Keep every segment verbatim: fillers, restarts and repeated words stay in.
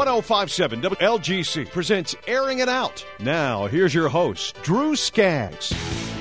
one oh five point seven W L G C presents Airing It Out. Now, here's your host, Drew Skaggs.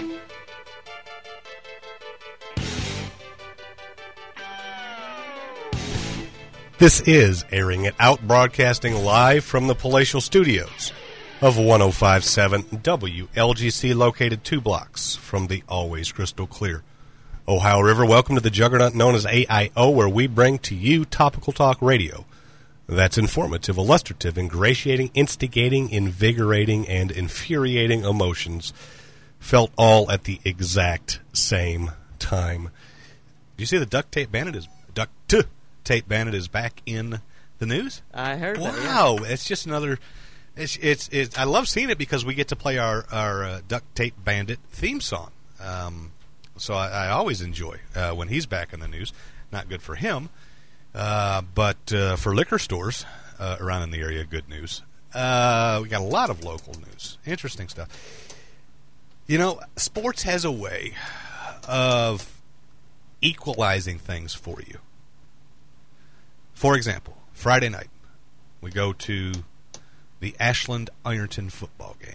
This is Airing It Out, broadcasting live from the palatial studios of one oh five point seven W L G C, located two blocks from the always crystal clear Ohio River. Welcome to the juggernaut known as A I O, where we bring to you topical talk radio that's informative, illustrative, ingratiating, instigating, invigorating, and infuriating emotions felt all at the exact same time. Do you see the duct tape bandit is duct tape bandit is back in the news? I heard wow, that. Wow, yeah. It's just another. It's, it's it's. I love seeing it because we get to play our our uh, duct tape bandit theme song. Um, so I, I always enjoy uh, when he's back in the news. Not good for him, uh, but uh, for liquor stores uh, around in the area, good news. Uh, we got a lot of local news, interesting stuff. You know, sports has a way of equalizing things for you. For example, Friday night, we go to the Ashland-Ironton football game.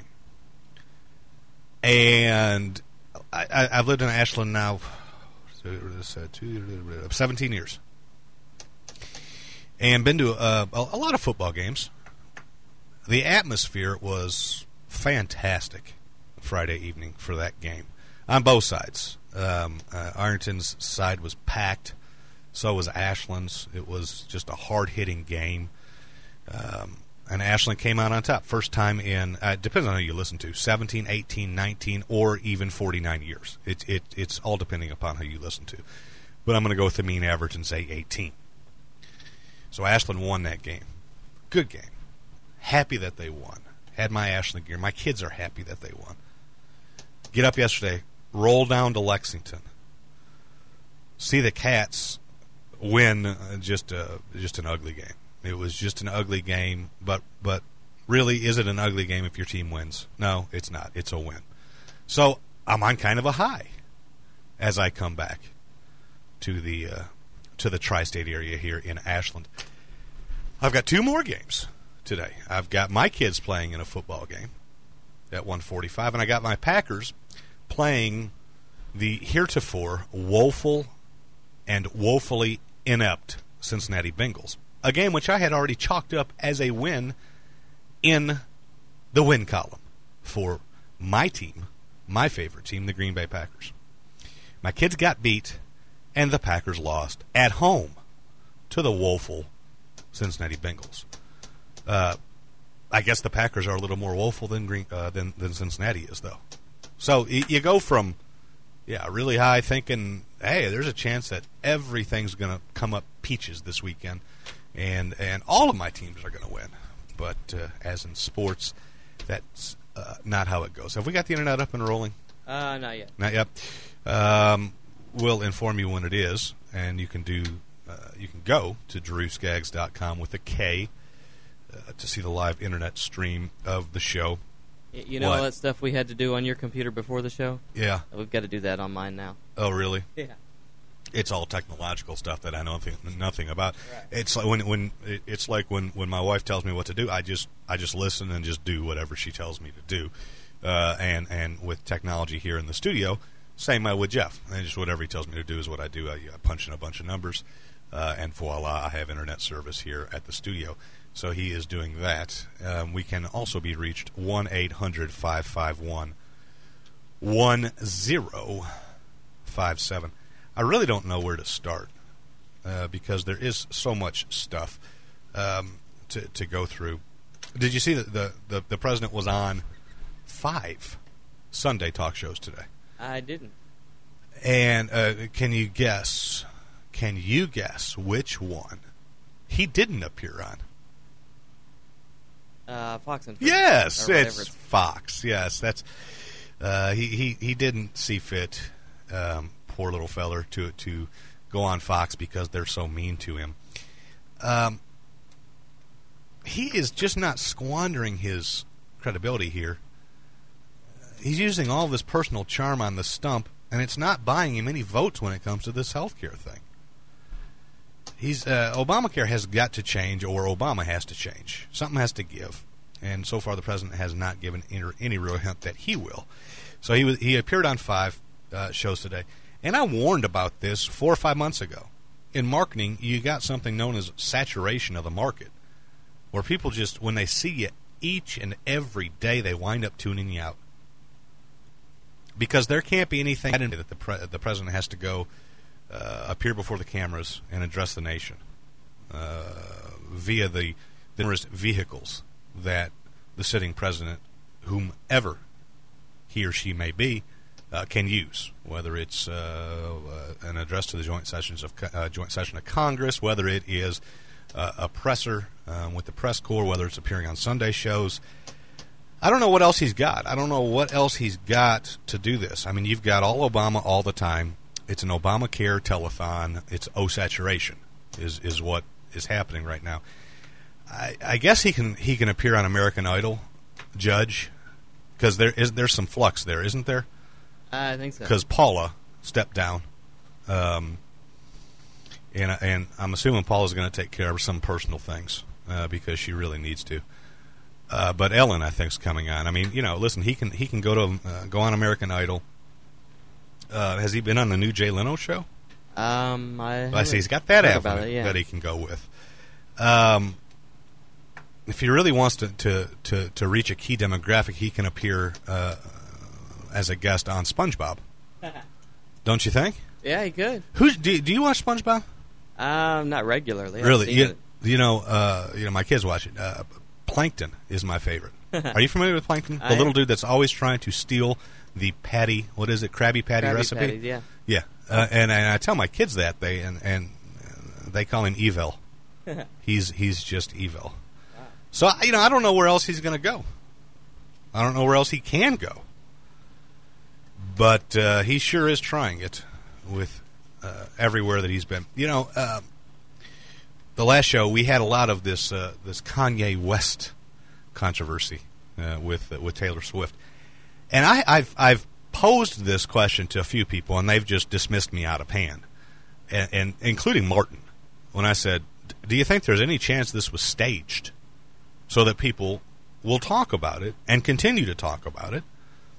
And I, I, I've lived in Ashland now seventeen years. And been to a, a, a lot of football games. The atmosphere was fantastic Friday evening for that game on both sides. Um, uh, Ironton's side was packed. So was Ashland's. It was just a hard-hitting game. Um, and Ashland came out on top. First time in, uh, depends on who you listen to, seventeen, eighteen, nineteen, or even forty-nine years. It, it, it's all depending upon who you listen to. But I'm going to go with the mean average and say eighteen. So Ashland won that game. Good game. Happy that they won. Had my Ashland gear. My kids are happy that they won. Get up yesterday, roll down to Lexington. See the Cats win uh, just uh, just an ugly game. It was just an ugly game, but but really, is it an ugly game if your team wins? No, it's not. It's a win. So I'm on kind of a high as I come back to the uh, to the tri-state area here in Ashland. I've got two more games today. I've got my kids playing in a football game at one forty-five, and I got my Packers playing the heretofore woeful and woefully inept Cincinnati Bengals, a game which I had already chalked up as a win in the win column for my team, my favorite team, the Green Bay Packers. My kids got beat, and the Packers lost at home to the woeful Cincinnati Bengals. Uh, I guess the Packers are a little more woeful than Green, uh, than, than Cincinnati is, though. So you go from Yeah, really high, thinking, hey, there's a chance that everything's going to come up peaches this weekend, and and all of my teams are going to win. But uh, as in sports, that's uh, not how it goes. Have we got the internet up and rolling? Uh, not yet. Not yet. Um, we'll inform you when it is, and you can do uh, you can go to drew skaggs dot com with a K uh, to see the live internet stream of the show. You know what? all that stuff we had to do on your computer before the show? Yeah. We've got to do that on mine now. Oh, really? Yeah. It's all technological stuff that I know nothing, nothing about. Right. It's like when when it's like when, when my wife tells me what to do, I just I just listen and just do whatever she tells me to do. Uh, and and with technology here in the studio, same way with Jeff. And just whatever he tells me to do is what I do. I, I punch in a bunch of numbers, uh, and voila, I have internet service here at the studio. So he is doing that. Um, we can also be reached one eight hundred five five one one zero five seven. I really don't know where to start uh, because there is so much stuff um, to to go through. Did you see that the, the, the president was on five Sunday talk shows today? I didn't. And uh, can you guess, can you guess which one he didn't appear on? Uh, Fox and Yes, it's, it's Fox. Yes, that's uh, he, he he didn't see fit, um, poor little feller, to to go on Fox because they're so mean to him. Um, he is just not squandering his credibility here. He's using all of his personal charm on the stump, and it's not buying him any votes when it comes to this healthcare thing. he's uh, Obamacare has got to change, or Obama has to change. Something has to give, and so far the president has not given any, any real hint that he will. So he was, he appeared on five uh, shows today, and I warned about this four or five months ago. In marketing, you got something known as saturation of the market, where people just, when they see you each and every day, they wind up tuning you out. Because there can't be anything that the pre- the president has to go uh, appear before the cameras and address the nation uh, via the numerous vehicles that the sitting president, whomever he or she may be, uh, can use. Whether it's uh, uh, an address to the joint sessions of uh, joint session of Congress, whether it is uh, a presser um, with the press corps, whether it's appearing on Sunday shows. I don't know what else he's got. I don't know what else he's got to do this. I mean, you've got all Obama all the time. It's an Obamacare telethon. It's O-saturation is is what is happening right now. I, I guess he can he can appear on American Idol, Judge, because there is there's some flux there, isn't there? Uh, I think so. Because Paula stepped down, um, and and I'm assuming Paula's going to take care of some personal things uh, because she really needs to. Uh, but Ellen, I think, is coming on. I mean, you know, listen, he can he can go to uh, go on American Idol. Uh, has he been on the new Jay Leno show? Um, I, I see he's got that heard avenue about it, yeah. that he can go with. Um, if he really wants to, to, to, to reach a key demographic, he can appear uh, as a guest on SpongeBob. Don't you think? Yeah, he could. Who's do, do you watch SpongeBob? Um, not regularly. I've Really? seen You, it. you know, uh, you know, my kids watch it. Uh, Plankton is my favorite. Are you familiar with Plankton? The I little am. dude that's always trying to steal the patty. What is it? Krabby Patty Krabby recipe. Patties, yeah. Yeah, uh, and, and I tell my kids that they and and uh, they call him Evil. he's he's just evil. Wow. So you know, I don't know where else he's going to go. I don't know where else he can go. But uh, he sure is trying it with uh, everywhere that he's been. You know, uh, the last show we had a lot of this uh, this Kanye West controversy uh, with uh, with Taylor Swift, and I, I've I've posed this question to a few people, and they've just dismissed me out of hand, and, and including Martin, when I said, "Do you think there's any chance this was staged, so that people will talk about it and continue to talk about it?"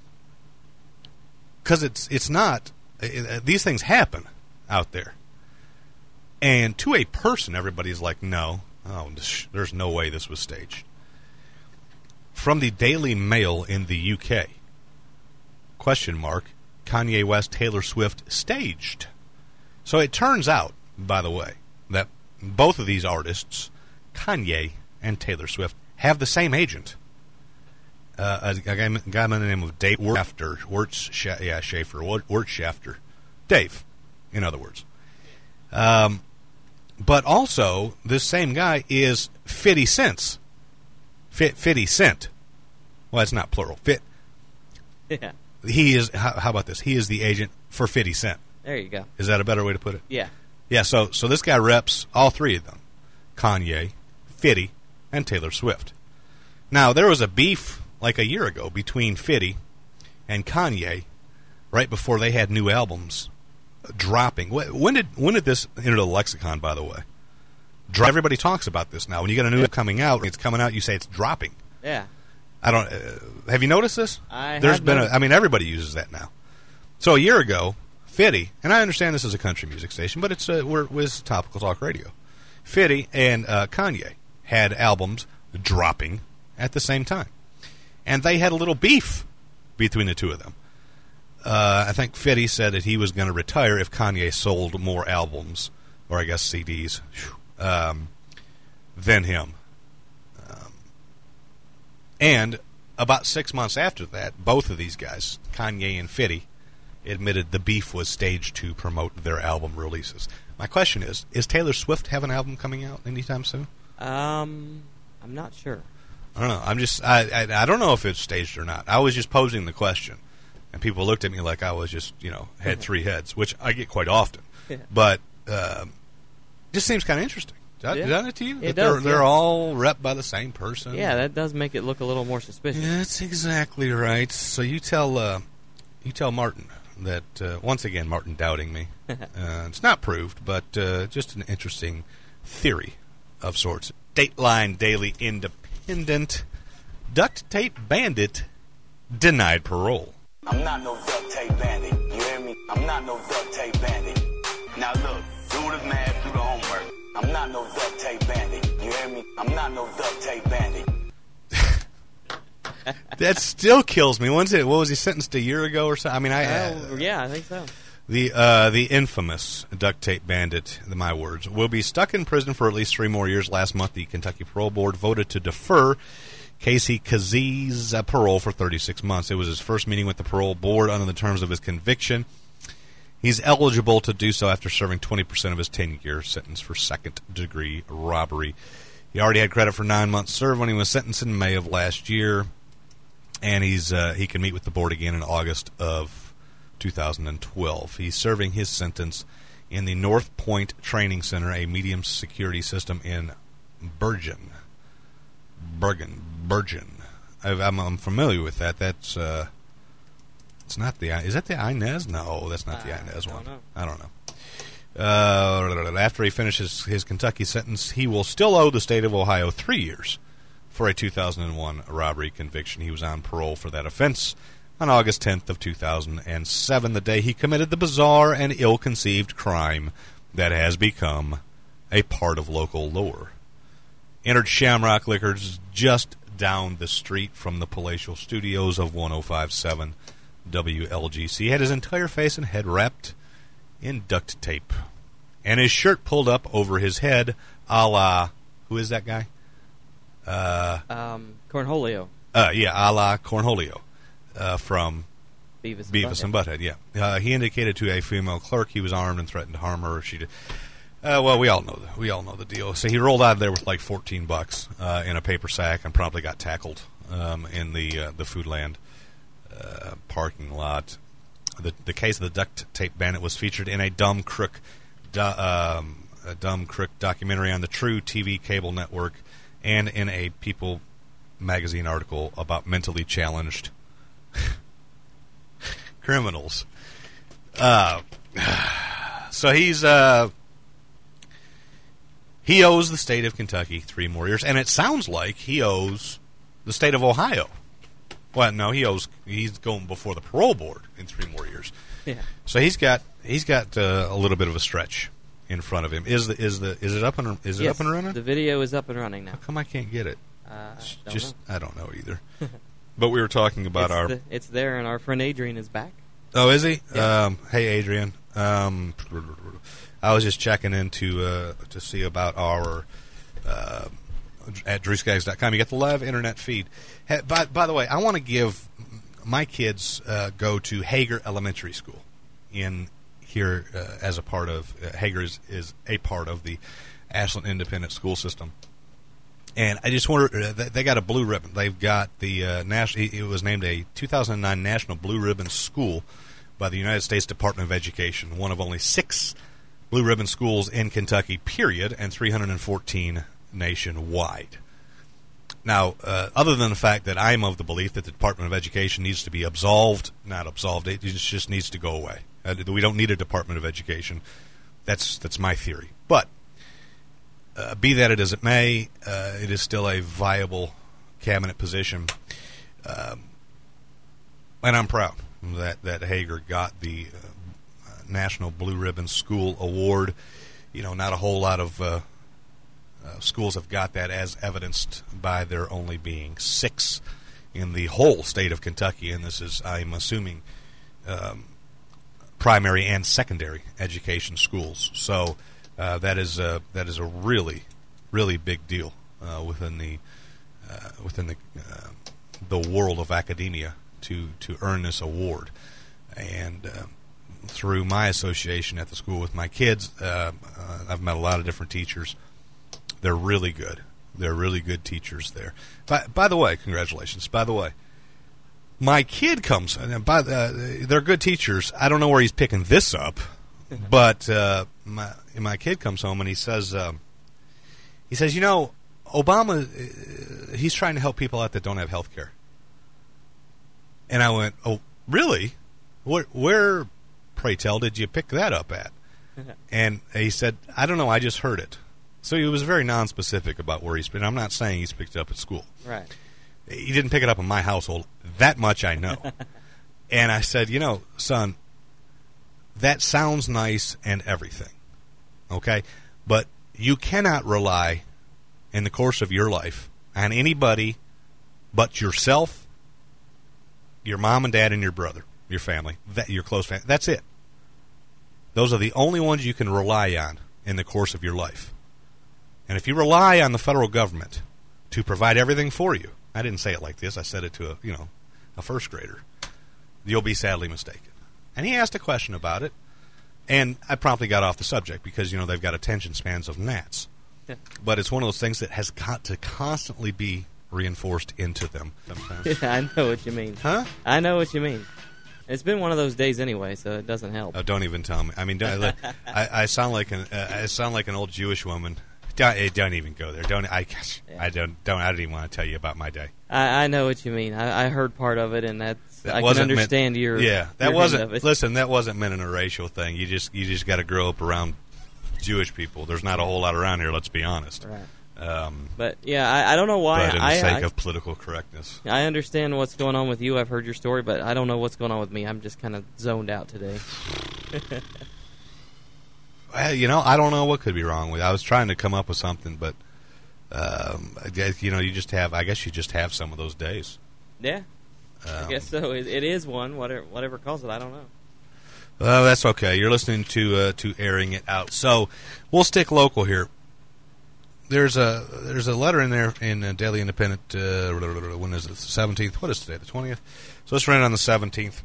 Because it's it's not. It, these things happen out there, and to a person, everybody's like, "No, oh, there's no way this was staged." From the Daily Mail in the U K, question mark, Kanye West, Taylor Swift staged. So it turns out, by the way, that both of these artists, Kanye and Taylor Swift, have the same agent. Uh, a, a, guy, a guy by the name of Dave Wertschafter, Wertz, yeah, Schaefer, Wertschafter. Dave, in other words. Um, but also, this same guy is fifty Cent. fifty Cent. Well, it's not plural. Fit. Yeah. He is, how, how about this? He is the agent for fifty Cent. There you go. Is that a better way to put it? Yeah. Yeah, so so this guy reps all three of them. Kanye, fifty, and Taylor Swift. Now, there was a beef like a year ago between fifty and Kanye right before they had new albums dropping. When did when did this enter the lexicon, by the way? Everybody talks about this now. When you get a new album coming out, it's coming out, you say it's dropping. Yeah. I don't. Uh, have you noticed this? I There's have been. A, noticed. I mean, everybody uses that now. So a year ago, fifty, and I understand this is a country music station, but it's uh, we're with Topical Talk Radio. fifty and uh, Kanye had albums dropping at the same time, and they had a little beef between the two of them. Uh, I think fifty said that he was going to retire if Kanye sold more albums, or I guess C Ds, um, than him. Um, and about six months after that, both of these guys, Kanye and fifty, admitted the beef was staged to promote their album releases. My question is, is Taylor Swift have an album coming out anytime soon? Um, I'm not sure. I don't know. I'm just, I, I, I don't know if it's staged or not. I was just posing the question, and people looked at me like I was just, you know, had three heads, which I get quite often. Yeah. But um, just seems kind of interesting. Does Yeah. that, it to you? It that they're, does, they're yeah. all rep by the same person? Yeah, that does make it look a little more suspicious. That's exactly right. So you tell, uh, you tell Martin that uh, once again, Martin doubting me. uh, it's not proved, but uh, just an interesting theory of sorts. Dateline Daily Independent. Duct tape bandit denied parole. I'm not no duct tape bandit. You hear me? I'm not no duct tape bandit. Now look, do the math, do the homework. I'm not no duct tape bandit. You hear me? I'm not no duct tape bandit. That still kills me. When's it? What was he sentenced a year ago or so? I mean, I Uh, yeah, I think so. the uh, the infamous duct tape bandit, the, my words, will be stuck in prison for at least three more years. Last month, the Kentucky Parole Board voted to defer Casey Kazie's uh, parole for thirty-six months. It was his first meeting with the parole board under the terms of his conviction. He's eligible to do so after serving twenty percent of his ten-year sentence for second-degree robbery. He already had credit for nine months served when he was sentenced in May of last year, and he's uh, he can meet with the board again in August of two thousand twelve. He's serving his sentence in the North Point Training Center, a medium security system in Bergen. Bergen. Bergen. I've, I'm, I'm familiar with that. That's uh, it's not the is that the Inez? No, that's not the Uh, Inez I one. don't know. I don't know. Uh, after he finishes his Kentucky sentence, he will still owe the state of Ohio three years for a two thousand one robbery conviction. He was on parole for that offense on August tenth of two thousand seven, the day he committed the bizarre and ill-conceived crime that has become a part of local lore. Entered Shamrock Liquors just down the street from the palatial studios of one oh five point seven W L G C. Had his entire face and head wrapped in duct tape, and his shirt pulled up over his head, a la, who is that guy? Uh, Um, Cornholio. uh, yeah, a la Cornholio uh, from Beavis and Beavis and Butthead, yeah. Uh, he indicated to a female clerk he was armed and threatened to harm her if she did. Uh, well, we all know the, we all know the deal. So he rolled out of there with like fourteen bucks uh, in a paper sack and promptly got tackled um, in the uh, the Foodland uh, parking lot. The the case of the duct tape bandit was featured in a Dumb Crook do, um, a Dumb Crook documentary on the True T V cable network, and in a People magazine article about mentally challenged criminals. Uh, so he's uh, he owes the state of Kentucky three more years, and it sounds like he owes the state of Ohio. Well, no, he owes. He's going before the parole board in three more years. Yeah. So he's got he's got uh, a little bit of a stretch in front of him. Is the is the is it up and is it Yes, up and running? The video is up and running now. How come I can't get it? Uh, don't Just know. I don't know either. But we were talking about it's our. The, it's there, and our friend Adrian is back. Oh, is he? Yeah. Um, hey, Adrian. Um, I was just checking in to uh, to see about our uh, at drew skaggs dot com. You got the live internet feed. Hey, by by the way, I want to give my kids uh, go to Hager Elementary School in here uh, as a part of uh, Hager is, is a part of the Ashland Independent School System. And I just wonder, uh, they, they got a blue ribbon. They've got the uh, national. It was named a two thousand nine National Blue Ribbon School by the United States Department of Education, one of only six blue ribbon schools in Kentucky, period, and three hundred fourteen nationwide. Now, uh, other than the fact that I'm of the belief that the Department of Education needs to be absolved, not absolved, it just, just needs to go away. Uh, we don't need a Department of Education. That's that's my theory. But uh, be that it as it may, uh, it is still a viable cabinet position. Um, and I'm proud that, that Hager got the uh, National Blue Ribbon School Award. You know, not a whole lot of uh, uh, schools have got that, as evidenced by there only being six in the whole state of Kentucky. And this is, I'm assuming, um, primary and secondary education schools. So uh, that is a, that is a really, really big deal uh, within the uh, within the uh, the world of academia to to earn this award. And uh, through my association at the school with my kids, uh, uh, I've met a lot of different teachers. They're really good. They're really good teachers there. By, by the way, congratulations. By the way, my kid comes. By uh, they're good teachers. I don't know where he's picking this up, but uh, my my kid comes home and he says, um, he says, you know, Obama, uh, he's trying to help people out that don't have health care. And I went, oh, really? where, where, pray tell, did you pick that up at? And he said, I don't know, I just heard it. So he was very nonspecific about where he's been. I'm not saying he's picked it up at school. Right. He didn't pick it up in my household. That much I know. And I said, you know, son, that sounds nice and everything, okay? But you cannot rely in the course of your life on anybody but yourself, your mom and dad, and your brother, your family, that your close family. That's it. Those are the only ones you can rely on in the course of your life. And if you rely on the federal government to provide everything for you, I didn't say it like this, I said it to a, you know, a first grader, you'll be sadly mistaken. And he asked a question about it, and I promptly got off the subject because, you know, they've got attention spans of gnats. Yeah. But it's one of those things that has got to constantly be reinforced into them sometimes. I know what you mean. Huh? I know what you mean. It's been one of those days anyway, so it doesn't help. Oh, don't even tell me. I mean, don't, I, I sound like an uh, I sound like an old Jewish woman. Don't, don't even go there. Don't I? Yeah. I don't. Don't. I don't even want to tell you about my day. I, I know what you mean. I, I heard part of it, and that's That I can wasn't understand meant, your yeah. That your wasn't. end of it. Listen, that wasn't meant in a racial thing. You just you just got to grow up around Jewish people. There's not a whole lot around here. Let's be honest. Right. Um, But yeah, I, I don't know why. but in the I, sake I, of political correctness, I understand what's going on with you. I've heard your story, but I don't know what's going on with me. I'm just kind of zoned out today. well, you know, I don't know what could be wrong with it. I was trying to come up with something, but um, I guess, you know, you just have. I guess you just have some of those days. Yeah, Um, I guess so. It, it is one, whatever, whatever calls it. I don't know. Well, that's okay. You're listening to uh, to Airing It Out. So we'll stick local here. There's a there's a letter in there in uh, Daily Independent. Uh, when is it? The seventeenth. What is today? The twentieth. So it's running on the seventeenth,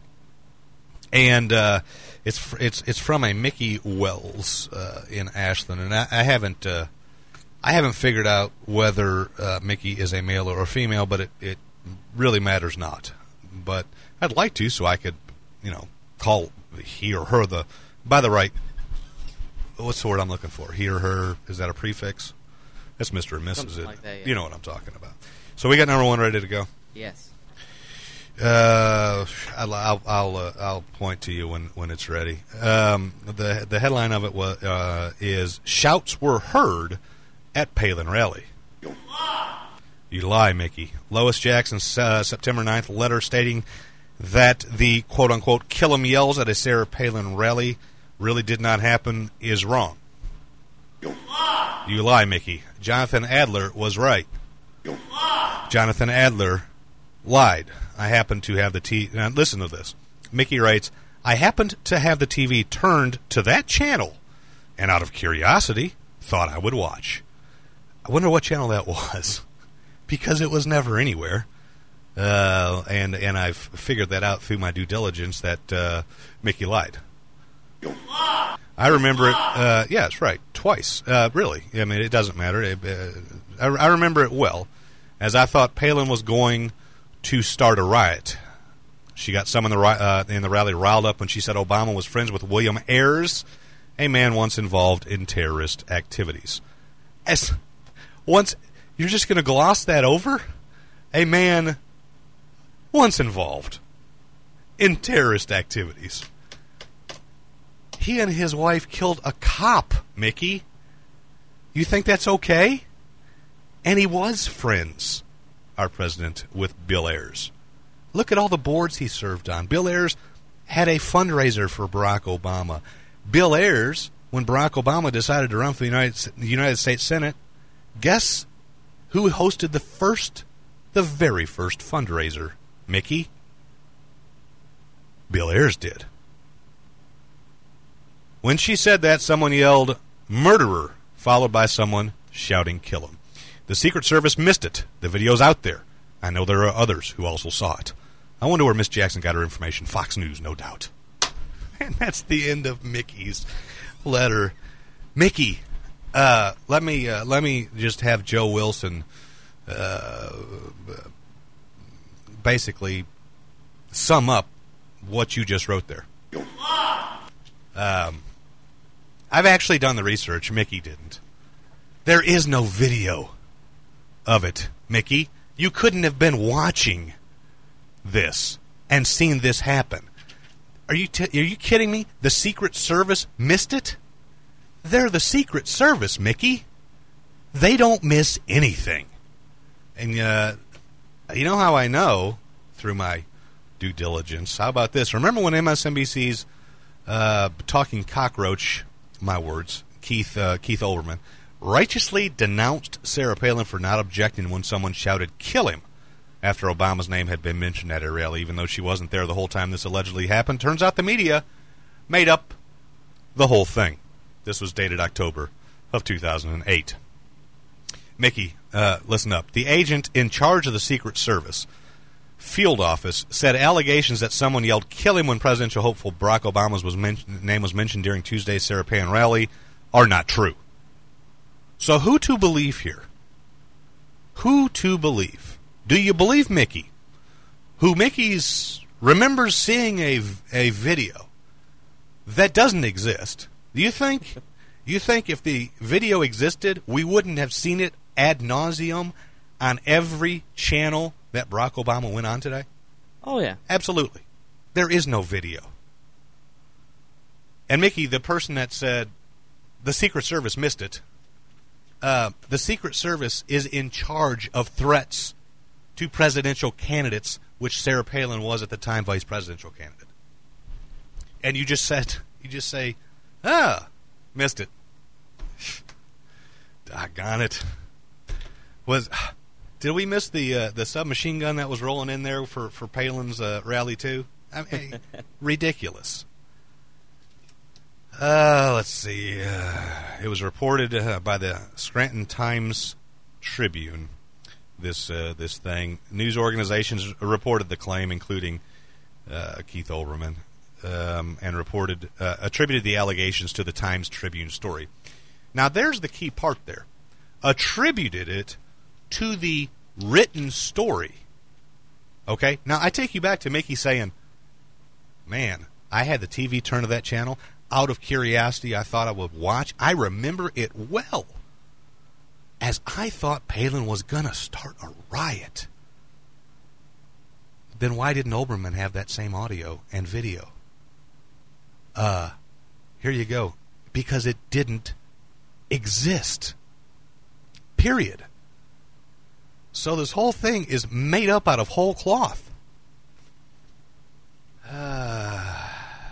and uh, it's fr- it's it's from a Mickey Wells uh, in Ashland, and I, I haven't uh, I haven't figured out whether uh, Mickey is a male or a female, but it, it really matters not. But I'd like to, so I could, you know, call he or her the by the right. What's the word I'm looking for? He or her, is that a prefix? That's Mister and Missus Something It. like that, yeah. You know what I'm talking about. So we got number one ready to go. Yes. Uh, I'll I'll I'll, uh, I'll point to you when, when it's ready. Um, the the headline of it was uh, is shouts were heard at Palin rally. You lie, you lie, Mickey. Lois Jackson's uh, September ninth letter stating that the quote unquote kill 'em yells at a Sarah Palin rally really did not happen is wrong. You lie, you lie, Mickey. Jonathan Adler was right. You lie. Jonathan Adler lied. I happened to have the T V... Now, listen to this. Mickey writes, I happened to have the T V turned to that channel, and out of curiosity, thought I would watch. I wonder what channel that was, because it was never anywhere. Uh, and and I've figured that out through my due diligence that uh, Mickey lied. You lie. I remember it. Uh, yeah, that's right. Twice. Uh, really. I mean, it doesn't matter. It, uh, I, I remember it well, as I thought Palin was going to start a riot. She got some in the uh, in the rally riled up when she said Obama was friends with William Ayers, a man once involved in terrorist activities. As once, you're just going to gloss that over? A man once involved in terrorist activities. He and his wife killed a cop, Mickey. You think that's okay? And he was friends, our president, with Bill Ayers. Look at all the boards he served on. Bill Ayers had a fundraiser for Barack Obama. Bill Ayers, when Barack Obama decided to run for the United, the United States Senate, guess who hosted the first, the very first fundraiser, Mickey? Bill Ayers did. When she said that, someone yelled, murderer, followed by someone shouting, kill him. The Secret Service missed it. The video's out there. I know there are others who also saw it. I wonder where Miss Jackson got her information. Fox News, no doubt. And that's the end of Mickey's letter. Mickey, uh, let me uh, let me just have Joe Wilson uh, basically sum up what you just wrote there. Um, I've actually done the research. Mickey didn't. There is no video of it, Mickey. You couldn't have been watching this and seen this happen. Are you t- are you kidding me? The Secret Service missed it? They're the Secret Service, Mickey. They don't miss anything. And uh, you know how I know? Through my due diligence. How about this? Remember when M S N B C's uh, Talking Cockroach, my words, Keith uh, Keith Olbermann, righteously denounced Sarah Palin for not objecting when someone shouted, "Kill him," after Obama's name had been mentioned at a rally, even though she wasn't there the whole time this allegedly happened. Turns out the media made up the whole thing. This was dated October of two thousand eight. Mickey, uh, listen up. The agent in charge of the Secret Service field office said allegations that someone yelled "kill him" when presidential hopeful Barack Obama's was men- name was mentioned during Tuesday's Sarah Palin rally are not true. So who to believe here? Who to believe? Do you believe Mickey, who Mickey's remembers seeing a, a video that doesn't exist? Do you think you think if the video existed, we wouldn't have seen it ad nauseum on every channel that Barack Obama went on today? Oh, yeah. Absolutely. There is no video. And Mickey, the person that said the Secret Service missed it, uh, the Secret Service is in charge of threats to presidential candidates, which Sarah Palin was at the time vice presidential candidate. And you just said, you just say, ah, missed it. Doggone it. Was... Did we miss the uh, the submachine gun that was rolling in there for, for Palin's uh, rally, too? I mean, ridiculous. Uh, let's see. Uh, it was reported uh, by the Scranton Times Tribune, this uh, this thing. News organizations reported the claim, including uh, Keith Olbermann, um, and reported uh, attributed the allegations to the Times Tribune story. Now, there's the key part there. Attributed it to the written story. Okay? Now, I take you back to Mickey saying, man, I had the T V turn to that channel. Out of curiosity, I thought I would watch. I remember it well, as I thought Palin was going to start a riot. Then why didn't Olbermann have that same audio and video? Uh, here you go. Because it didn't exist. Period. So this whole thing is made up out of whole cloth. Uh,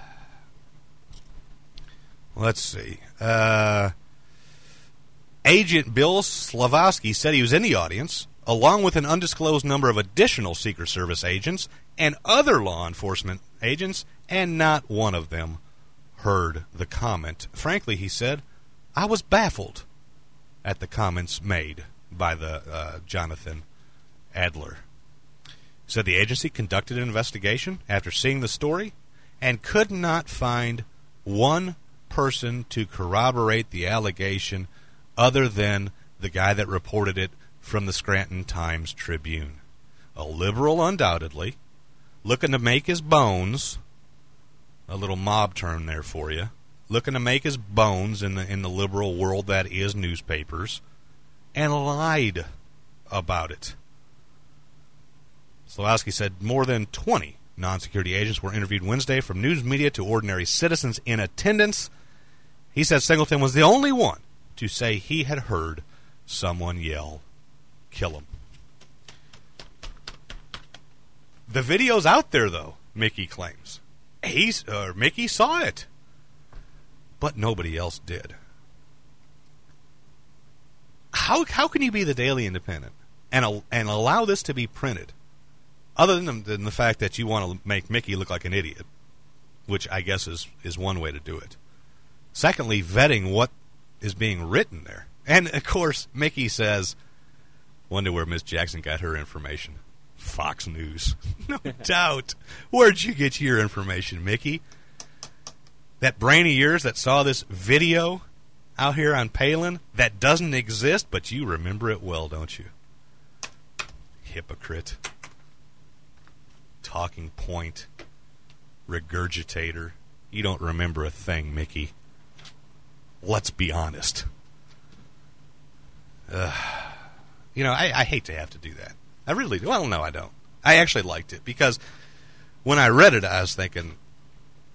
let's see. Uh, Agent Bill Slavosky said he was in the audience, along with an undisclosed number of additional Secret Service agents and other law enforcement agents, and not one of them heard the comment. Frankly, he said, I was baffled at the comments made by the uh, Jonathan Adler. Said the agency conducted an investigation after seeing the story and could not find one person to corroborate the allegation other than the guy that reported it from the Scranton Times Tribune. A liberal, undoubtedly, looking to make his bones, a little mob term there for you, looking to make his bones in the in the liberal world that is newspapers, and lied about it. Slavosky said more than twenty non-security agents were interviewed Wednesday, from news media to ordinary citizens in attendance. He said Singleton was the only one to say he had heard someone yell, kill him. The video's out there, though, Mickey claims. He's, uh, Mickey saw it, but nobody else did. How how can you be the Daily Independent and and allow this to be printed, other than the, than the fact that you want to make Mickey look like an idiot, which I guess is, is one way to do it. Secondly, vetting what is being written there. And, of course, Mickey says, wonder where Miss Jackson got her information. Fox News. No doubt. Where'd you get your information, Mickey? That brain of yours that saw this video out here on Palin that doesn't exist, but you remember it well, don't you? Hypocrite. Talking point. Regurgitator. You don't remember a thing, Mickey. Let's be honest. Uh, you know, I, I hate to have to do that. I really do. Well, no, I don't. I actually liked it because when I read it, I was thinking,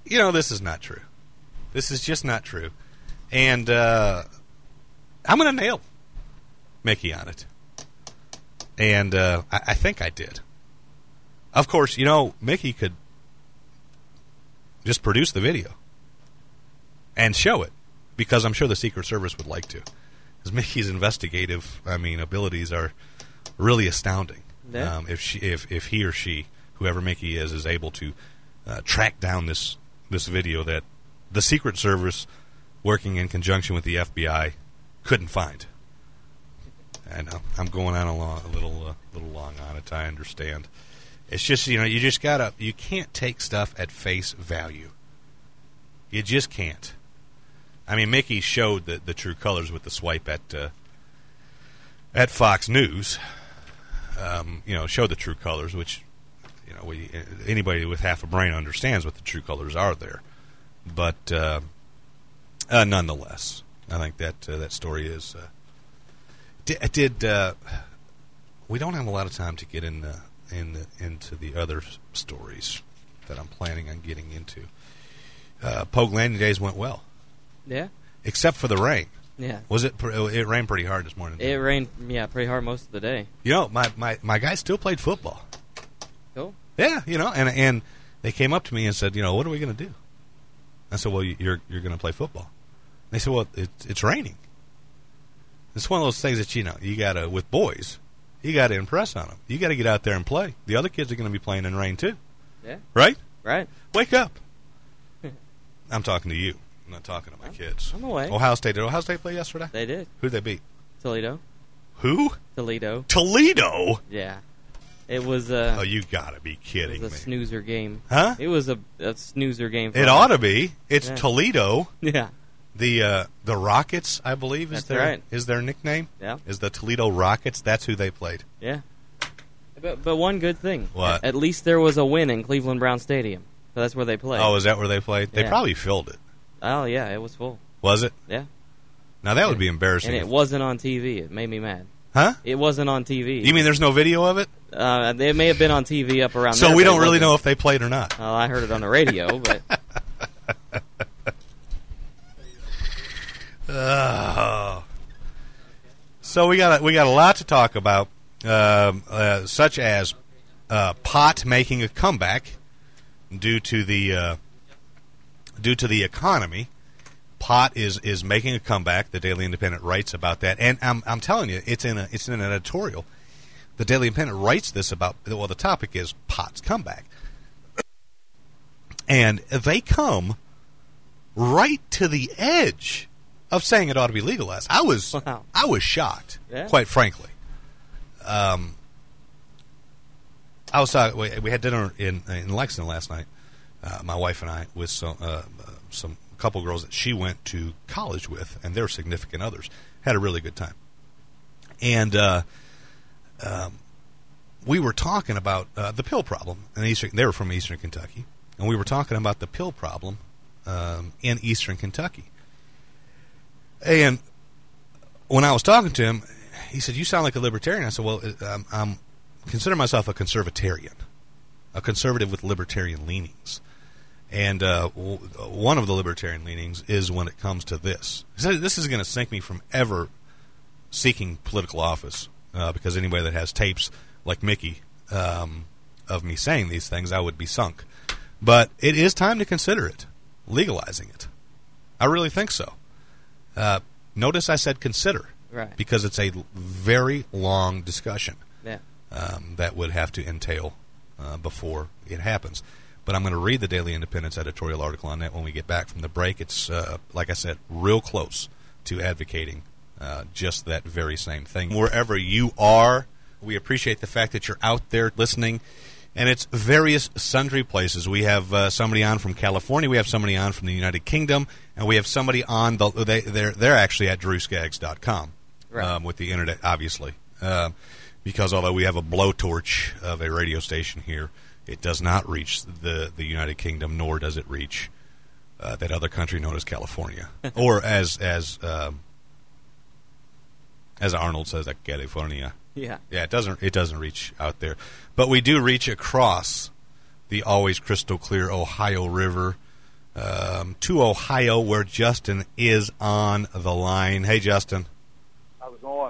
you know, this is not true. This is just not true. And uh, I'm going to nail Mickey on it. And uh, I, I think I did. Of course, you know, Mickey could just produce the video and show it, because I'm sure the Secret Service would like to. Because Mickey's investigative, I mean, abilities are really astounding. Yeah. Um, if she, if if he or she, whoever Mickey is, is able to uh, track down this this video that the Secret Service, working in conjunction with the F B I, couldn't find. I know I'm going on a, long, a little uh, little long on it. I understand. It's just, you know, you just gotta, you can't take stuff at face value. You just can't. I mean, Mickey showed the, the true colors with the swipe at uh, at Fox News. Um, you know, showed the true colors, which, you know, we, anybody with half a brain understands what the true colors are there. But uh, uh, nonetheless, I think that uh, that story is. Uh, did, did uh, we don't have a lot of time to get in the, in the, into the other stories that I'm planning on getting into. Uh, Pogue Landing Days went well. Yeah. Except for the rain. Yeah. Was it? It rained pretty hard this morning. It rained, yeah, pretty hard most of the day. You know, my, my, my guys still played football. Cool. Yeah, you know, and and they came up to me and said, you know, what are we going to do? I said, well, you're you're going to play football. They said, well, it's it's raining. It's one of those things that, you know, you got to, with boys, you got to impress on them. You got to get out there and play. The other kids are going to be playing in rain too. Yeah. Right? Right. Wake up. I'm talking to you. I'm not talking to my kids. I'm away. Ohio State. Did Ohio State play yesterday? They did. Who'd they beat? Toledo. Who? Toledo. Toledo? Yeah. It was a. Oh, you got to be kidding it was a me. snoozer game. Huh? It was a, a snoozer game. For It us. ought to be. It's Yeah. Toledo. Yeah. The uh, the Rockets, I believe, is That's their right. is their nickname. Yeah. Is the Toledo Rockets? That's who they played. Yeah. But but one good thing. What? At least there was a win in Cleveland Brown Stadium. So that's where they played. Oh, is that where they played? They Yeah. probably filled it. Oh yeah, it was full. Was it? Yeah. Now that would be embarrassing. And it if- wasn't on T V. It made me mad. Huh? It wasn't on T V. You mean there's no video of it? Uh, it may have been on T V up around So there. we but don't it really wasn't. know if they played or not. Well, I heard it on the radio, but Oh. So we got a, we got a lot to talk about, um, uh, such as uh, pot making a comeback due to the uh, due to the economy. Pot is, is making a comeback. The Daily Independent writes about that, and I'm I'm telling you, it's in a it's in an editorial. The Daily Independent writes this about, well, the topic is pot's comeback, and they come right to the edge of saying it ought to be legalized. I was Wow. I was shocked, Yeah. quite frankly. Um, I was uh, we, we had dinner in in Lexington last night. Uh, my wife and I with some uh, uh, some couple girls that she went to college with, and their significant others. Had a really good time, and uh, um, we were talking about uh, the pill problem in Eastern. They were from Eastern Kentucky, and we were talking about the pill problem um, in Eastern Kentucky. And when I was talking to him, he said, "You sound like a libertarian." I said, "Well, um, I'm consider myself a conservatarian, a conservative with libertarian leanings." And uh, w- one of the libertarian leanings is when it comes to this. He said, "This is going to sink me from ever seeking political office uh, because anybody that has tapes like Mickey um, of me saying these things, I would be sunk. But it is time to consider it, legalizing it. I really think so." Uh, notice I said consider, right. because it's a very long discussion yeah. um, that would have to entail uh, before it happens. But I'm going to read the Daily Independent's editorial article on that when we get back from the break. It's, uh, like I said, real close to advocating uh, just that very same thing. Wherever you are, we appreciate the fact that you're out there listening. And it's various sundry places. We have uh, somebody on from California. We have somebody on from the United Kingdom. And we have somebody on, the, they, they're, they're actually at drew skaggs dot com Right. um, with the Internet, obviously. Uh, because although we have a blowtorch of a radio station here, it does not reach the, the United Kingdom, nor does it reach uh, that other country known as California. Or as as um, as Arnold says, like California. Yeah. Yeah, it doesn't it doesn't reach out there. But we do reach across the always crystal clear Ohio River um, to Ohio, where Justin is on the line. Hey, Justin. How's it going?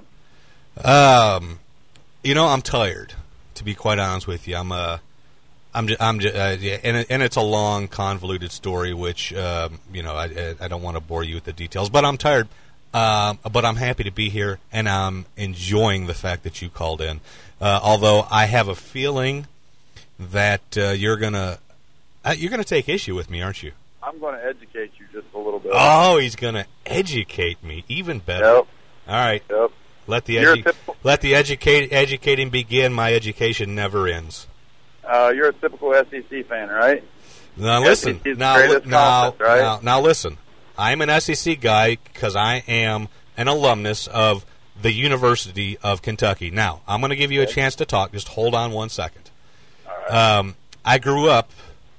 Um, you know, I'm tired, to be quite honest with you. I'm uh, I'm just, I'm just, uh, yeah, and it, and it's a long, convoluted story, which um, you know, I I don't want to bore you with the details, but I'm tired. Um, but I'm happy to be here, and I'm enjoying the fact that you called in. Uh, although I have a feeling that uh, you're gonna uh, you're gonna take issue with me, aren't you? I'm going to educate you just a little bit. Oh, he's gonna educate me, even better. Yep. All right. Yep. Let the You're a edu- typical- let the educate educating begin. My education never ends. Uh, you're a typical S E C fan, right? Now S E listen. C is the Now, greatest li- now, conference, right? now, now listen. I'm an S E C guy because I am an alumnus of the University of Kentucky. Now, I'm going to give you a chance to talk. Just hold on one second. All right. Um, I grew up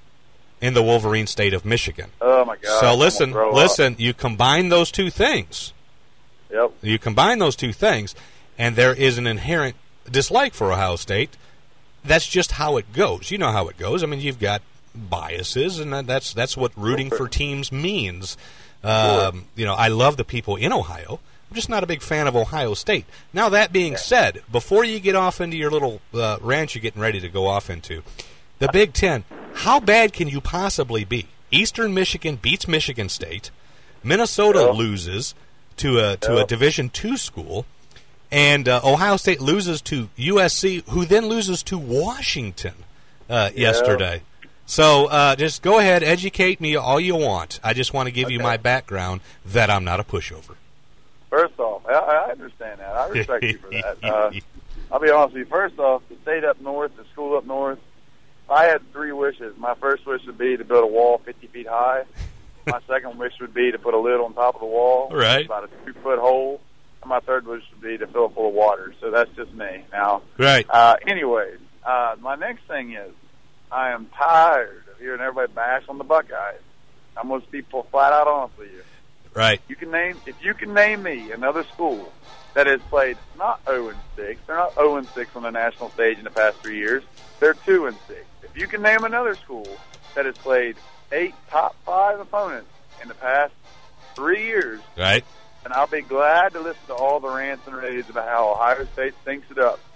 in the Wolverine state of Michigan. Oh my God! So I'm listen, gonna throw listen. up. You combine those two things. Yep. You combine those two things, and there is an inherent dislike for Ohio State. That's just how it goes. You know how it goes. I mean, you've got biases, and that- that's that's what rooting for teams means. Um, you know, I love the people in Ohio. I'm just not a big fan of Ohio State. Now, that being said, before you get off into your little uh, ranch you're getting ready to go off into, the Big Ten, how bad can you possibly be? Eastern Michigan beats Michigan State. Minnesota Yeah. loses to a to Yeah. a Division two school. And uh, Ohio State loses to U S C, who then loses to Washington uh, Yeah. yesterday. So uh, just go ahead, educate me all you want. I just want to give you Okay. my background that I'm not a pushover. First off, I, I understand that. I respect you for that. Uh, I'll be honest with you. First off, the state up north, the school up north, I had three wishes. My first wish would be to build a wall fifty feet high. My second wish would be to put a lid on top of the wall, Right. about a two-foot hole. And my third wish would be to fill it full of water. So that's just me. Now, Right. uh, anyways, uh, my next thing is I am tired of hearing everybody bash on the Buckeyes. I'm going to be flat out honest with you. Right. You can name if you can name me another school that has played not zero and six. They're not zero and six on the national stage in the past three years. They're two and six. If you can name another school that has played eight top five opponents in the past three years, Right. and I'll be glad to listen to all the rants and raves about how Ohio State stinks it up.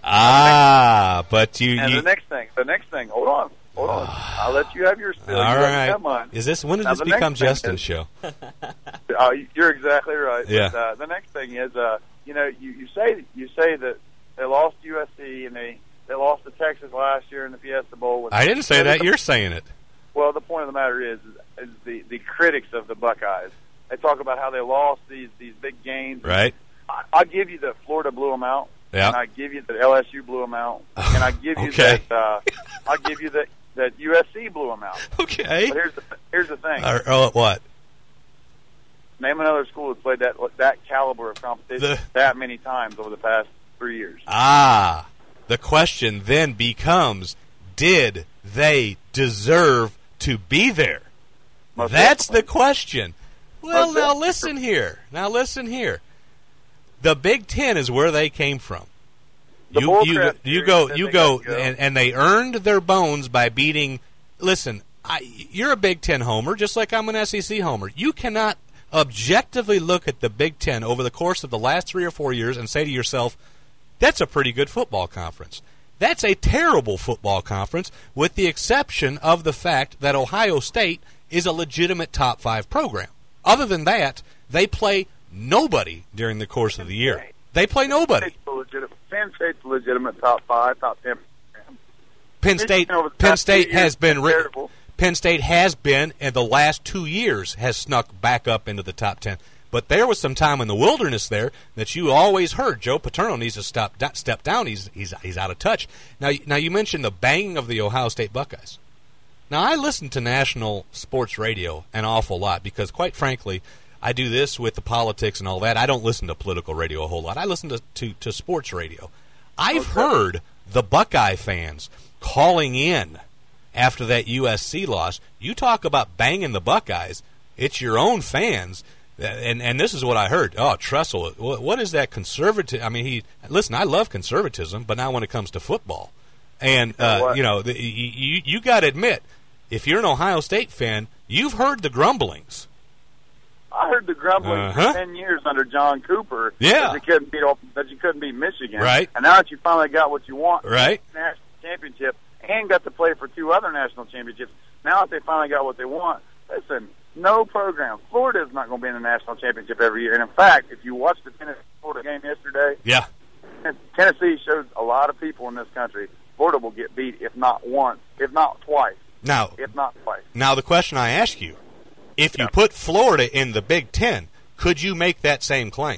Ah, but you. And you the next thing, the next thing, hold on, hold on. I'll let you have your spill. all You let me right. have mine. Is this when did Now, this the next become thing Justin's is- show? Uh, you're exactly right. Yeah. But, uh, the next thing is, uh, you know, you, you say you say that they lost U S C and they, they lost to Texas last year in the Fiesta Bowl. I didn't say that. You're saying it. Well, the point of the matter is, is the the critics of the Buckeyes. They talk about how they lost these these big games. Right. I, I'll give you that Florida blew them out. Yeah. And I give you that L S U blew them out. And I give you Okay. that uh, I'll give you that that U S C blew them out. Okay. But here's the here's the thing. Or, oh, what? Name another school that's played that that caliber of competition The- that many times over the past three years. Ah, the question then becomes, did they deserve to be there? Most That's the definitely. question. Well, Most now definitely. listen here. Now listen here. The Big Ten is where they came from. The You bull you crap you theory go said you they go got to go. and, and they earned their bones by beating. Listen, I, you're a Big Ten homer, just like I'm an S E C homer. You cannot objectively look at the Big Ten over the course of the last three or four years and say to yourself, that's a pretty good football conference. That's a terrible football conference, with the exception of the fact that Ohio State is a legitimate top five program. Other than that, they play nobody during the course of the year. They play nobody. State's a legit- Penn State's a legitimate top five, top ten program. Penn State, Michigan over the Penn past State two years has been been ri- terrible. Penn State has been, in the last two years, has snuck back up into the top ten. But there was some time in the wilderness there that you always heard Joe Paterno needs to stop, da- step down. He's he's he's out of touch. Now, now you mentioned the banging of the Ohio State Buckeyes. Now, I listen to national sports radio an awful lot because, quite frankly, I do this with the politics and all that. I don't listen to political radio a whole lot. I listen to, to, to sports radio. I've heard the Buckeye fans calling in after that U S C loss. You talk about banging the Buckeyes. It's your own fans. And and this is what I heard. Oh, Tressel, what, what is that conservative? I mean, he listen, I love conservatism, but not when it comes to football. And, uh, what? you know, the, you, you got to admit, if you're an Ohio State fan, you've heard the grumblings. I heard the grumbling Uh-huh. for ten years under John Cooper. Yeah. that you couldn't beat that you couldn't beat Michigan. Right. And now that you finally got what you want, Right. national championship, and got to play for two other national championships. Now that they finally got what they want, listen, no program. Florida is not going to be in the national championship every year. And in fact, if you watched the Tennessee Florida game yesterday, Yeah. Tennessee showed a lot of people in this country Florida will get beat if not once, if not twice, Now, if not twice. now the question I ask you, if you Yeah. put Florida in the Big Ten, could you make that same claim?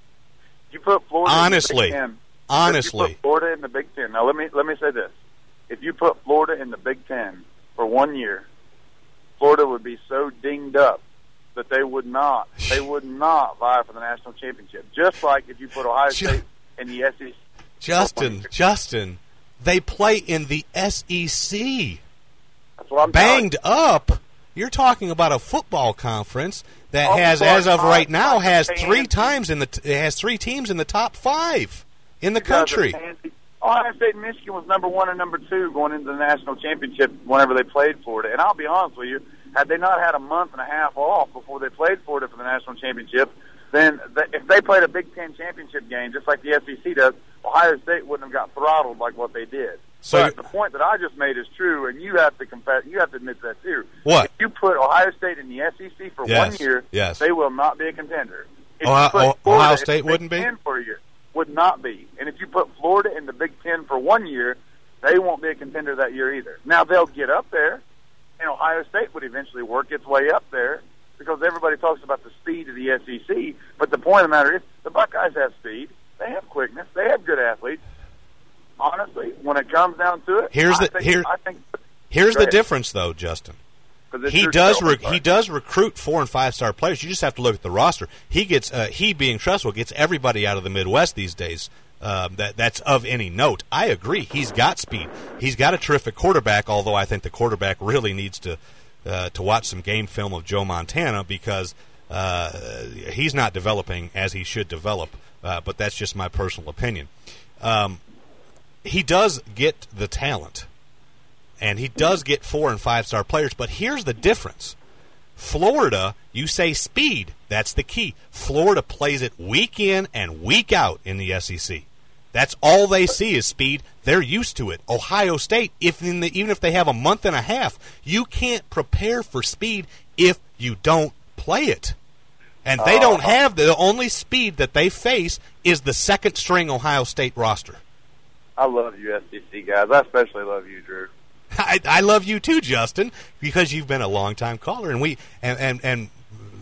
You put Florida Honestly. in the Big Ten. Honestly. If you put Florida in the Big Ten. Now let me let me say this: if you put Florida in the Big Ten for one year, Florida would be so dinged up that they would not they would not vie for the national championship. Just like if you put Ohio Ju- State in the S E C. Justin, Justin, they play in the S E C. That's what I'm telling Banged up. You're talking about a football conference that Oh, has, sorry, as of five, right now, five, has ten. three times in the t- it has three teams in the top five in the you. Guys are country. fancy. Ohio State and Michigan was number one and number two going into the national championship whenever they played Florida. And I'll be honest with you, had they not had a month and a half off before they played Florida for the national championship, then the, if they played a Big Ten championship game just like the S E C does, Ohio State wouldn't have got throttled like what they did. So but the point that I just made is true, and you have to confess, you have to admit that too. What? If you put Ohio State in the S E C for Yes, one year, yes. they will not be a contender. If Ohio- you put Oh- Florida Ohio in the State Big wouldn't be? Ten for a year, would not be. And if you put Florida in the Big Ten for one year, they won't be a contender that year either. Now they'll get up there, and Ohio State would eventually work its way up there because everybody talks about the speed of the S E C. But the point of the matter is, the Buckeyes have speed, they have quickness, they have good athletes. Honestly, when it comes down to it, Here's I the- think, here- I think Here's Go the ahead. difference, though, Justin. 'cause it's He your does show. re- I'm sorry. he does recruit four and five star players. You just have to look at the roster. He gets uh, he being Tressel gets everybody out of the Midwest these days. Um, that that's of any note. I agree. He's got speed. He's got a terrific quarterback. Although I think the quarterback really needs to uh, to watch some game film of Joe Montana because uh, he's not developing as he should develop. Uh, but that's just my personal opinion. Um, he does get the talent. And he does get four and five star players, but here's the difference. Florida, you say speed, that's the key. Florida plays it week in and week out in the S E C. That's all they see is speed. They're used to it. Ohio State, if in the, even if they have a month and a half, you can't prepare for speed if you don't play it. And they don't have the only speed that they face is the second string Ohio State roster. I love you, S E C guys. I especially love you, Drew. I, I love you too, Justin, because you've been a long-time caller, and we and, and, and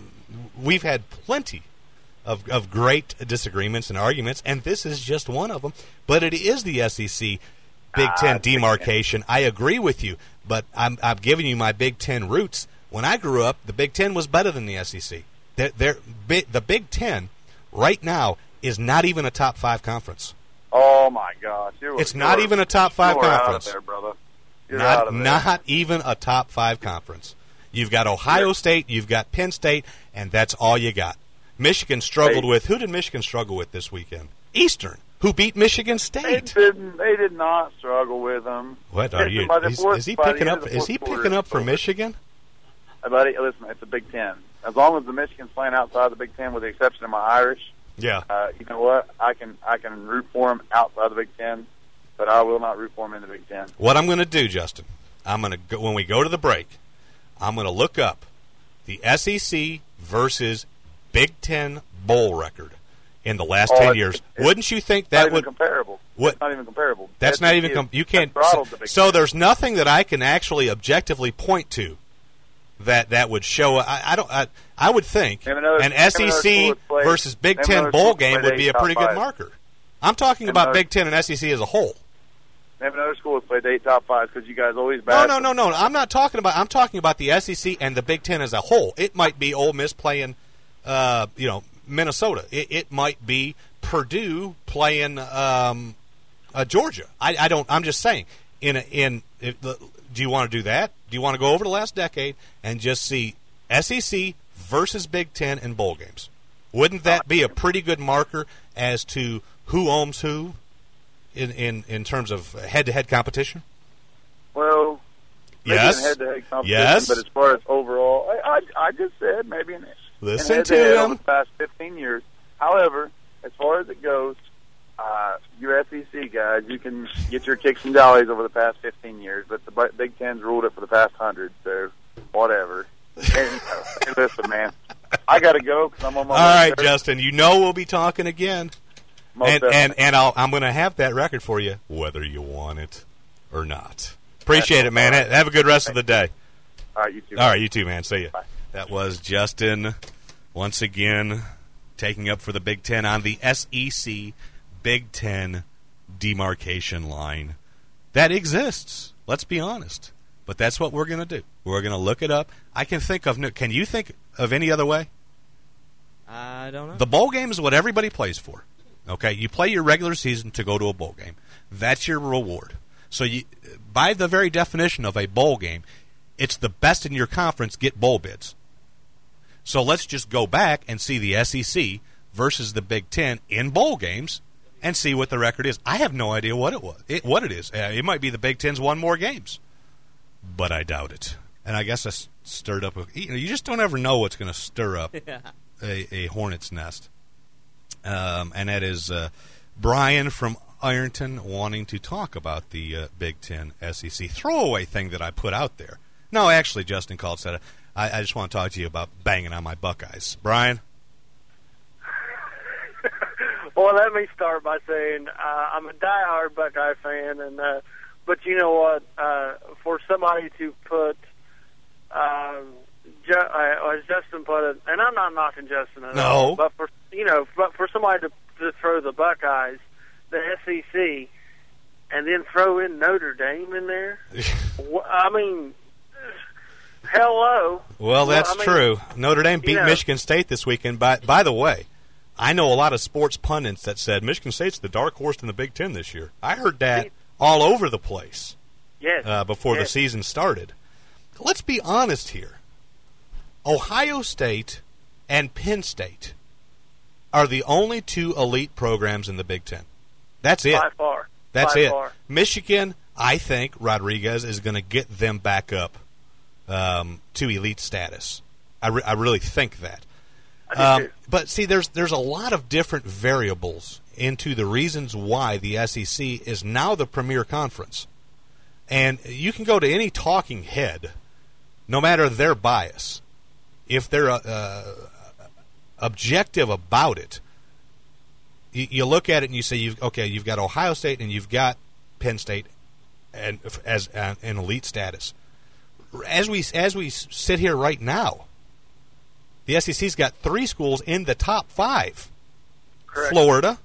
we've had plenty of of great disagreements and arguments, and this is just one of them. But it is the S E C Big Ten Ah, demarcation. I agree with you, but I'm I'm giving you my Big Ten roots. When I grew up, the Big Ten was better than the S E C. They're, they're, big, the Big Ten right now is not even a top five conference. Oh my gosh, you're, It's not you're- even a top five you're out conference. of there, brother. You're out Not, of there. not even a top five conference. You've got Ohio State, you've got Penn State, and that's all you got. Michigan struggled Hey. with, who did Michigan struggle with this weekend? Eastern, who beat Michigan They State. didn't. They did not struggle with them. What are Listen, you? by the Is, fourth- is he by the picking end up? of the Is he fourth quarter, picking up for it's over. Michigan? Hey, buddy, listen, it's a Big Ten. As long as the Michigan's playing outside the Big Ten, with the exception of my Irish, Yeah. uh, you know what? I can I can root for them outside the Big Ten, but I will not root for them in the Big Ten. What I'm going to do, Justin, I'm going to go, when we go to the break, I'm going to look up the S E C versus Big Ten bowl record in the last Oh, ten it's- years. it's Wouldn't you think Not that even would? comparable. What- It's not even comparable. That's not S E C even. Com- is- you can't. has throttled the Big So Ten. there's nothing that I can actually objectively point to that that would show. I, I don't. I, I would think Name another- an name S E another C school that played- versus Big name Ten another bowl school that game played would eight be a top pretty good fives. marker. I'm talking Name about another- Big Ten and S E C as a whole. Name another school that's played eight top fives because you guys always No, bad. no, no, no. I'm not talking about. I'm talking about the S E C and the Big Ten as a whole. It might be Ole Miss playing, uh, you know, Minnesota. It, it might be Purdue playing um, uh, Georgia. I, I don't. I'm just saying. In a, in if the, do you want to do that? Do you want to go over the last decade and just see S E C versus Big Ten in bowl games? Wouldn't that be a pretty good marker as to who owns who in in, in terms of head to head competition? Well, maybe Yes. in head-to-head competition, Yes. but as far as overall, I, I, I just said maybe in, Listen in to head-to-head him. over the past fifteen years. However, as far as it goes, uh, you S E C guys, you can get your kicks and dollies over the past fifteen years, but the Big Ten's ruled it for the past hundred, so whatever. And, uh, hey, listen, man, I got to go because I'm on my All way right, there. Justin, you know we'll be talking again. Most And, definitely. and, and I'll, I'm going to have that record for you, whether you want it or not. Appreciate it, man. All right. Have a good rest of the day. All right, you too. All right, you too, man. See you. Bye. That was Justin, once again, taking up for the Big Ten on the S E C Big Ten demarcation line. That exists. Let's be honest. But that's what we're going to do. We're going to look it up. I can think of – can you think of any other way? I don't know. The bowl game is what everybody plays for. Okay, you play your regular season to go to a bowl game. That's your reward. So you, by the very definition of a bowl game, it's the best in your conference get bowl bids. So let's just go back and see the S E C versus the Big Ten in bowl games and see what the record is. I have no idea what it was. It, what it is. Uh, it might be the Big Ten's won more games, but I doubt it. And I guess I s- stirred up. A, you know, you just don't ever know what's going to stir up Yeah. a, a hornet's nest. Um, and that is uh, Brian from Ironton wanting to talk about the uh, Big Ten S E C throwaway thing that I put out there. No, actually, Justin called said, I, I just want to talk to you about banging on my Buckeyes. Brian? Well, let me start by saying uh, I'm a diehard Buckeye fan, and uh, but you know what? Uh, for somebody to put, um, Ju- uh, as Justin put it, and I'm not knocking Justin at No. all, but for you know, but for somebody to, to throw the Buckeyes, the S E C, and then throw in Notre Dame in there, wh- I mean, hello. Well, that's I mean, true. Notre Dame beat you know- Michigan State this weekend. By, by the way, I know a lot of sports pundits that said Michigan State's the dark horse in the Big Ten this year. I heard that all over the place Yes. uh, before the yes. season started. Let's be honest here. Ohio State and Penn State are the only two elite programs in the Big Ten. That's it. By far. That's By it. far. Michigan, I think Rodriguez is going to get them back up um, to elite status. I, re- I really think that. I do Um, too. but see, there's there's a lot of different variables into the reasons why the S E C is now the premier conference. And you can go to any talking head, no matter their bias, if they're uh, uh, objective about it. You, you look at it and you say, you've, okay, you've got Ohio State and you've got Penn State, and as uh, an elite status. As we as we sit here right now, the S E C's got three schools in the top five: Correct. Florida,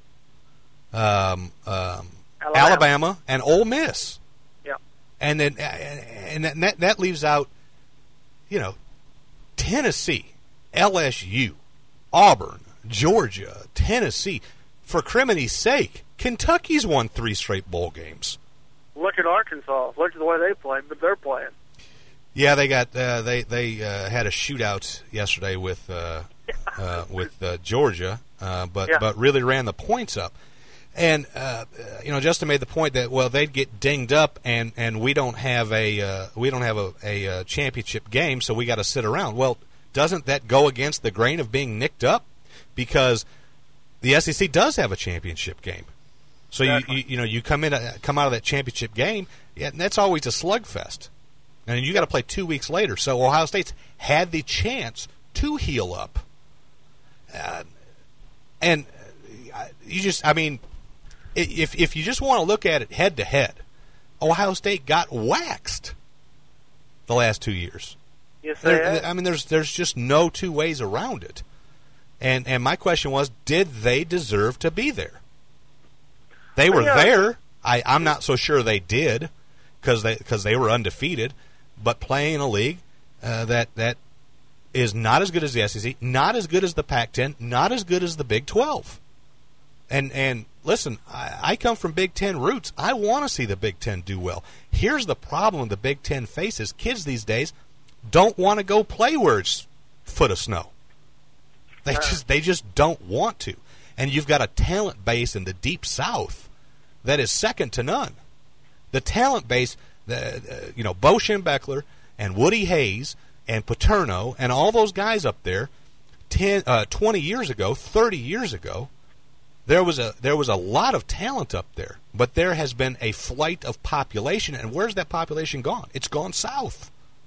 um, um, Alabama. Alabama, and Ole Miss. Yeah. And then and that, that that leaves out, you know, Tennessee, L S U, Auburn, Georgia, Tennessee. For criminy's sake, Kentucky's won three straight bowl games. Look at Arkansas. Look at the way they play, but they're playing. Yeah, they got uh, they they uh, had a shootout yesterday with uh, uh, with uh, Georgia, uh, but Yeah. but really ran the points up. And uh, you know, Justin made the point that well, they'd get dinged up, and, and we don't have a uh, we don't have a, a, uh championship game, so we got to sit around. Well, doesn't that go against the grain of being nicked up? Because the S E C does have a championship game, so you, you you know you come in uh, come out of that championship game, yeah, and that's always a slugfest. And you got to play two weeks later. So Ohio State's had the chance to heal up. Uh, and uh, you just, I mean, if if you just want to look at it head to head, Ohio State got waxed the last two years. Yes, they There, have. I mean, there's there's just no two ways around it. And and my question was, did they deserve to be there? They were Yeah. there. I, I'm not so sure they did, because they because they were undefeated. But playing in a league uh, that that is not as good as the S E C, not as good as the Pac ten, not as good as the Big twelve. And and listen, I, I come from Big Ten roots. I want to see the Big Ten do well. Here's the problem the Big Ten faces: kids these days don't want to go play where it's foot of snow. They just they just don't want to. And you've got a talent base in the Deep South that is second to none. The talent base The, uh, you know, Bo Schembechler and Woody Hayes and Paterno and all those guys up there, ten, uh, twenty years ago, thirty years ago, there was a there was a lot of talent up there. But there has been a flight of population, and where's that population gone? It's gone south.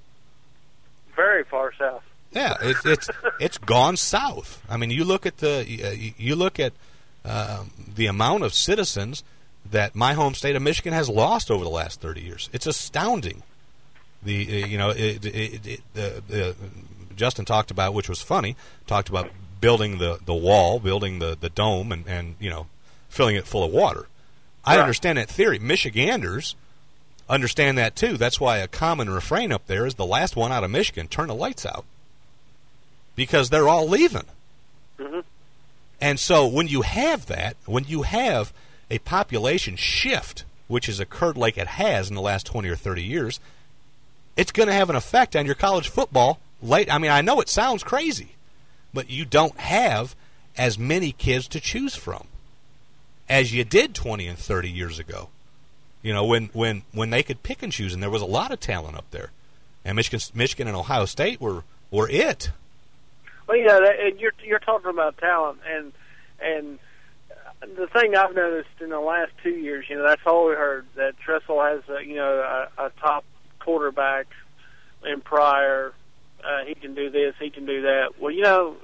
Very far south. Yeah, it, it's it's gone south. I mean, you look at the you look at um, the amount of citizens that my home state of Michigan has lost over the last thirty years. It's astounding. The uh, you know it, it, it, uh, uh, Justin talked about, which was funny, talked about building the, the wall, building the, the dome, and, and you know filling it full of water. I right. understand that theory. Michiganders understand that too. That's why a common refrain up there is the last one out of Michigan, turn the lights out, because they're all leaving. Mm-hmm. And so when you have that, when you have a population shift, which has occurred like it has in the last twenty or thirty years, it's going to have an effect on your college football. Late, I mean, I know it sounds crazy, but you don't have as many kids to choose from as you did twenty and thirty years ago. You know, when, when, when they could pick and choose, and there was a lot of talent up there. And Michigan, Michigan and Ohio State were, were it. Well, you know, that, you're you're talking about talent, and and the thing I've noticed in the last two years, you know, that's all we heard, that Tressel has, a, you know, a, a top quarterback in Pryor. Uh, he can do this, he can do that. Well, you know,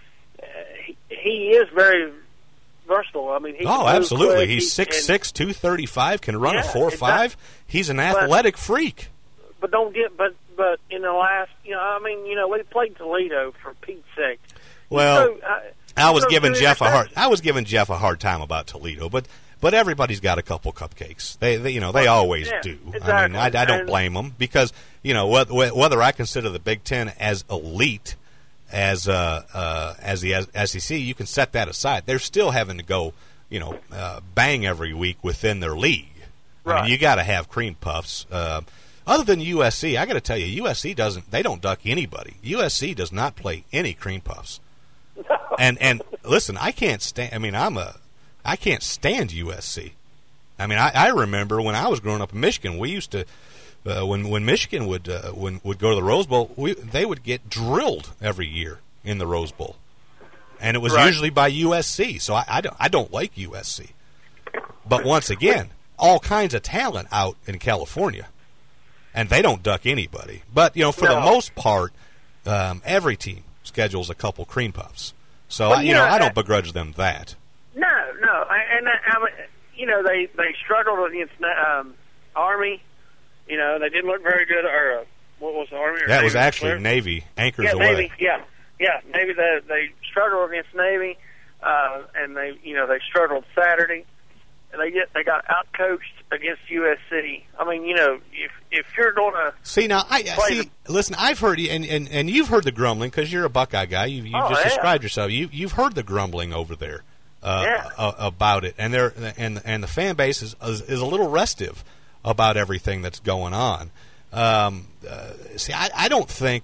he, he is very versatile. I mean, he oh, can absolutely. quick. He's he, six six, two thirty-five, can run yeah, a four five. He's an athletic but, freak. But don't get, but but in the last, you know, I mean, you know, we played Toledo for Pete's sake. Well, so, uh, I was so giving Jeff a hard. that. I was giving Jeff a hard time about Toledo, but but everybody's got a couple cupcakes. They, they you know, they always yeah, do. Exactly. I mean, I, I don't and, blame them, because you know whether, whether I consider the Big Ten as elite as uh, uh, as the S E C, you can set that aside. They're still having to go, you know, uh, bang every week within their league. Right. I mean, you got to have cream puffs. Uh, other than U S C, I got to tell you, U S C doesn't. They don't duck anybody. U S C does not play any cream puffs. And and listen, I can't stand. I mean, I'm a. I can't stand U S C. I mean, I, I remember when I was growing up in Michigan, we used to. Uh, when when Michigan would uh, when would go to the Rose Bowl, we, they would get drilled every year in the Rose Bowl, and it was right. usually by U S C. So I, I don't I don't like U S C. But once again, all kinds of talent out in California, and they don't duck anybody. But you know, for no. the most part, um, every team schedules a couple cream puffs. So well, I, you yeah, know, I don't I, begrudge them that. No, no, and I, I mean, you know, they they struggled against um, Army. You know, they didn't look very good. Or uh, what was the Army? Or That Navy? was actually Where? Navy, anchors yeah, away. Navy. Yeah, yeah, Navy. They they struggled against Navy, uh, and they you know they struggled Saturday, and they get they got outcoached against U S C. I mean, you know, if if you're going to see now, I see. the, listen, I've heard you, and, and, and you've heard the grumbling because you're a Buckeye guy. You you oh, just yeah. described yourself. You you've heard the grumbling over there uh, yeah. uh, about it, and they're and and the fan base is, is is a little restive about everything that's going on. Um, uh, see, I, I don't think.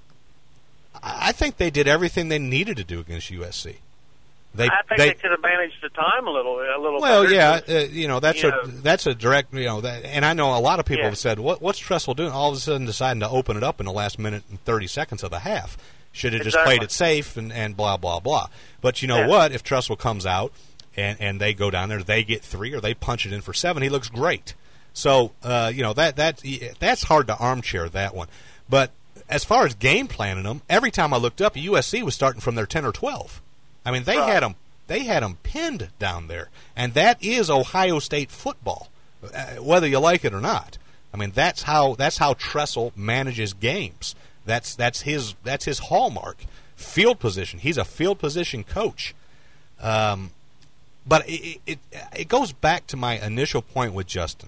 I think they did everything they needed to do against U S C. They, I think they, they, could have managed the time a little, a little. Well, better. yeah, uh, you know that's you a know. that's a direct, you know, that, and I know a lot of people Yeah. have said, "What what's Tressel doing?" All of a sudden, deciding to open it up in the last minute and thirty seconds of the half. Should have just Exactly. played it safe and, and blah blah blah. But you know Yeah. what? If Tressel comes out and, and they go down there, they get three or they punch it in for seven. He looks great. So uh, you know that that that's hard to armchair that one. But as far as game planning them, every time I looked up, U S C was starting from their ten or twelve. I mean, they Right. had them. They had them pinned down there, and that is Ohio State football, uh, whether you like it or not. I mean, that's how that's how Tressel manages games. That's that's his that's his hallmark. Field position. He's a field position coach. Um, but it, it it goes back to my initial point with Justin.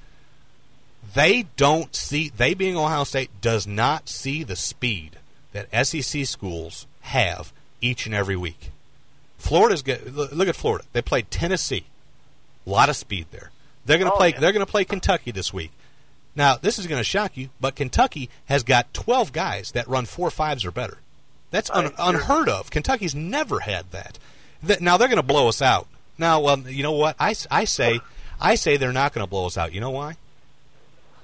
They don't see they being Ohio State does not see the speed that S E C schools have each and every week. Florida's good. Look at Florida. They played Tennessee. A lot of speed there. They're going to Oh, play. yeah. They're going to play Kentucky this week. Now, this is going to shock you, but Kentucky has got twelve guys that run four fives or better. That's un- Right. unheard of. Kentucky's never had that. Th- now they're going to blow us out. Now, well, you know what? I, I say, I say they're not going to blow us out. You know why?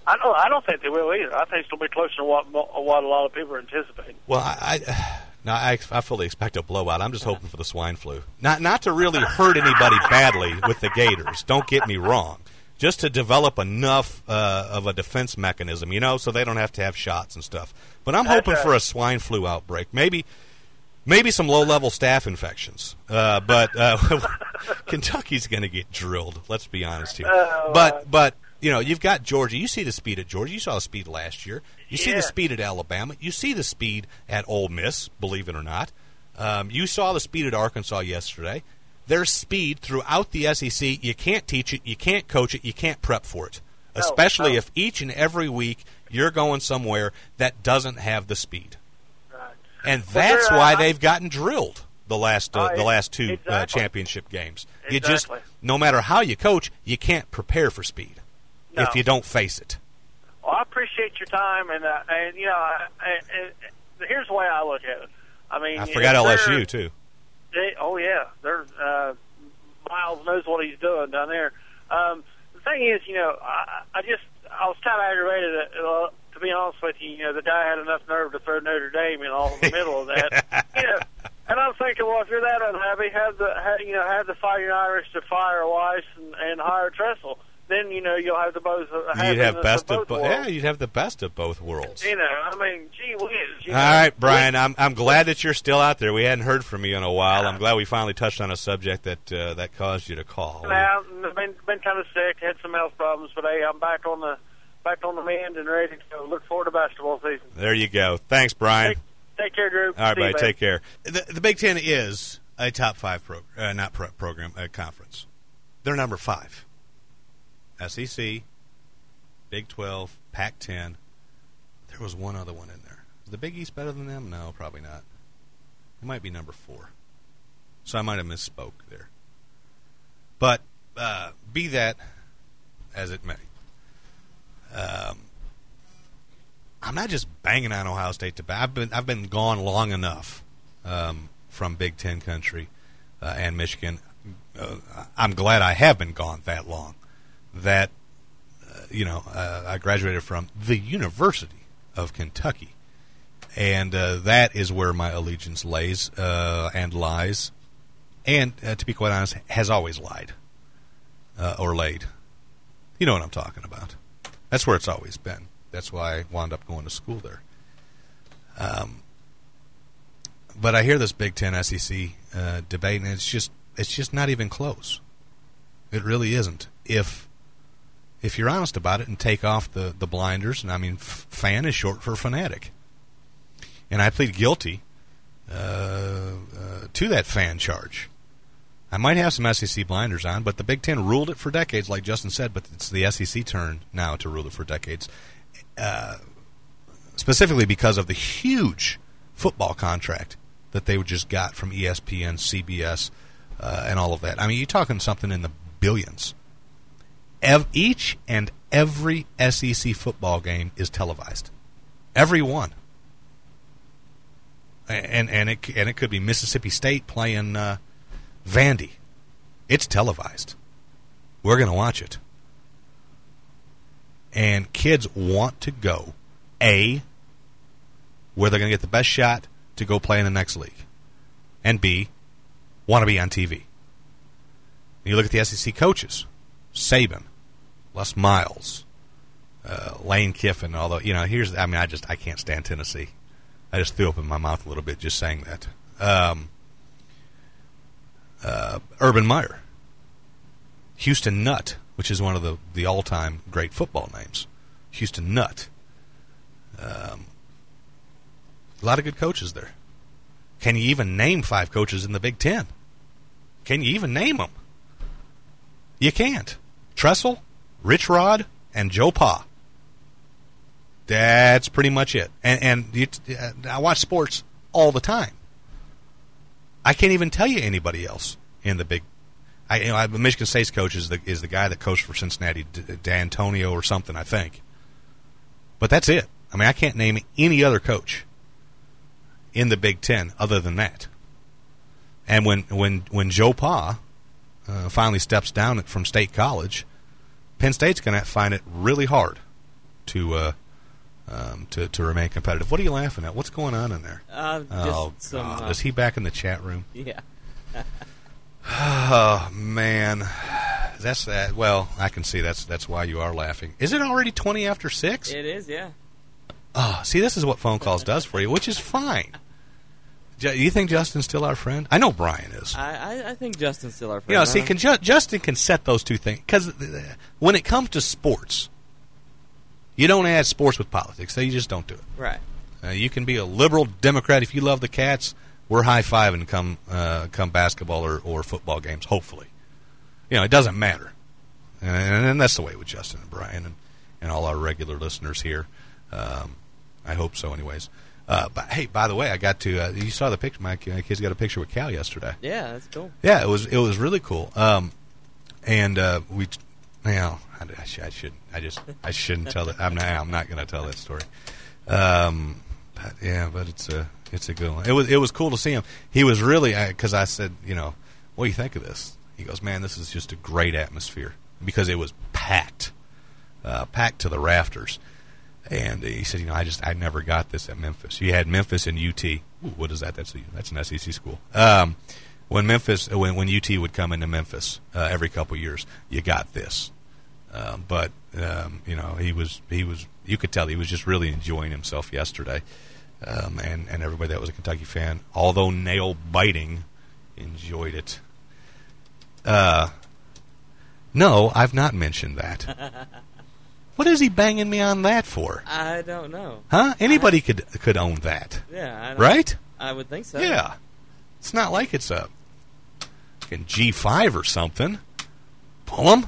I don't. I don't think they will either. I think it'll be closer to what what a lot of people are anticipating. Well, I, I now I, I fully expect a blowout. I'm just hoping for the swine flu, not not to really hurt anybody badly with the Gators. Don't get me wrong, just to develop enough uh, of a defense mechanism, you know, so they don't have to have shots and stuff. But I'm hoping for a swine flu outbreak, maybe. Maybe some low-level staph infections, uh, but uh, Kentucky's going to get drilled. Let's be honest here. Oh, but but you know, you've got Georgia. You see the speed at Georgia. You saw the speed last year. You see Yeah. the speed at Alabama. You see the speed at Ole Miss. Believe it or not, um, you saw the speed at Arkansas yesterday. There's speed throughout the S E C. You can't teach it. You can't coach it. You can't prep for it. No, Especially no. if each and every week you're going somewhere that doesn't have the speed. And that's Well, why uh, they've gotten drilled the last uh, Oh, the last two exactly. uh, championship games. You just, Exactly. no matter how you coach, you can't prepare for speed No. if you don't face it. Well, I appreciate your time, and uh, and you know, I, I, and here's the way I look at it. I mean, I you forgot know, L S U they're- too. They, oh yeah, they're uh, Miles knows what he's doing down there. Um, the thing is, you know, I, I just I was kind of aggravated. At, uh, to be honest with you, you know, the guy had enough nerve to throw Notre Dame in all in the middle of that. You know, and I'm thinking, well, if you're that unhappy, have the have, you know have the Fighting Irish to fire Weiss and, and hire Tressel. Then you know you'll have the both. You'd have best of both both. worlds. Yeah, you'd have the best of both worlds. You know, I mean, gee whiz. You All know, right, Brian. I'm I'm glad that you're still out there. We hadn't heard from you in a while. I'm glad we finally touched on a subject that uh, that caused you to call. Now, I've been been kind of sick, had some health problems, but hey, I'm back on the back on the mend and ready to go. Look forward to basketball season. There you go. Thanks, Brian. Take, take care, Drew. All right, See you, buddy. man. Take care. The, the Big Ten is a top five pro, uh, not pro, program uh, conference. They're number five. S E C, Big twelve, Pac ten. There was one other one in there. Is the Big East better than them? No, probably not. It might be number four. So I might have misspoke there. But uh, be that as it may, um, I'm not just banging on Ohio State to back. I've been I've been gone long enough um, from Big Ten country uh, and Michigan. Uh, I'm glad I have been gone that long. That uh, you know, uh, I graduated from the University of Kentucky, and uh, that is where my allegiance lays uh, and lies, and uh, to be quite honest, has always lied uh, or laid. You know what I'm talking about. That's where it's always been. That's why I wound up going to school there. Um, but I hear this Big Ten S E C uh, debate, and it's just it's just not even close. It really isn't. If if you're honest about it and take off the, the blinders, and I mean, f- fan is short for fanatic, and I plead guilty uh, uh, to that fan charge. I might have some S E C blinders on, but the Big Ten ruled it for decades, like Justin said, but it's the S E C turn now to rule it for decades. Uh, specifically because of the huge football contract that they just got from E S P N, C B S, uh, and all of that. I mean, you're talking something in the billions. Ev- each and every S E C football game is televised. Every one. And and it and it could be Mississippi State playing uh, Vandy. It's televised. We're going to watch it. And kids want to go, A, where they're going to get the best shot to go play in the next league, and B, want to be on T V. You look at the S E C coaches, Saban, Les Miles, uh, Lane Kiffin, although, you know, here's, I mean, I just, I can't stand Tennessee. I just threw up in my mouth a little bit just saying that. Um, uh, Urban Meyer, Houston Nutt, which is one of the, the all-time great football names. Houston Nutt. Um, a lot of good coaches there. Can you even name five coaches in the Big Ten? Can you even name them? You can't. Tressel, Rich Rod, and Joe Pa. That's pretty much it. And, and you, uh, I watch sports all the time. I can't even tell you anybody else in the Big I, you know, I, Michigan State's coach is the is the guy that coached for Cincinnati, D- D'Antonio or something, I think. But that's it. I mean, I can't name any other coach in the Big Ten other than that. And when when when Joe Pa uh, finally steps down from State College, Penn State's going to find it really hard to uh, um, to to remain competitive. What are you laughing at? What's going on in there? Uh, just oh, some, God. uh, Is he back in the chat room? Yeah. Oh, man. That's that. Well, I can see that's that's why you are laughing. Is it already twenty after six? It is, yeah. Oh, see, this is what phone calls does for you, which is fine. Ju- You think Justin's still our friend? I know Brian is. I, I, I think Justin's still our friend. You know, see, huh? can Ju- Justin can set those two things. Because when it comes to sports, you don't add sports with politics. So you just don't do it. Right. Uh, you can be a liberal Democrat. If you love the Cats, we're high-fiving come, uh, come basketball or, or football games, hopefully. You know, it doesn't matter. And, and that's the way with Justin and Brian and, and all our regular listeners here. Um, I hope so, anyways. Uh, but hey, by the way, I got to. Uh, you saw the picture. My, my kids got a picture with Cal yesterday. Yeah, that's cool. Yeah, it was it was really cool. Um, and uh, we, you know, I, I, sh- I should I just I shouldn't tell it. I'm not I'm not going to tell that story. Um, but yeah, but it's a it's a good one. It was it was cool to see him. He was really because I said, you know, what do you think of this? He goes, man, this is just a great atmosphere because it was packed, uh, packed to the rafters. And he said, you know, I just I never got this at Memphis. You had Memphis and U T. Ooh, what is that? That's a, that's an S E C school. Um, when Memphis, when when U T would come into Memphis uh, every couple years, you got this. Um, but um, you know, he was he was you could tell he was just really enjoying himself yesterday. Um, and and everybody that was a Kentucky fan, although nail biting, enjoyed it. Uh, no, I've not mentioned that. What is he banging me on that for? I don't know. Huh? Anybody I, could could own that. Yeah. I don't, Right? I would think so. Yeah. It's not like it's a fucking G five or something. Pull 'em.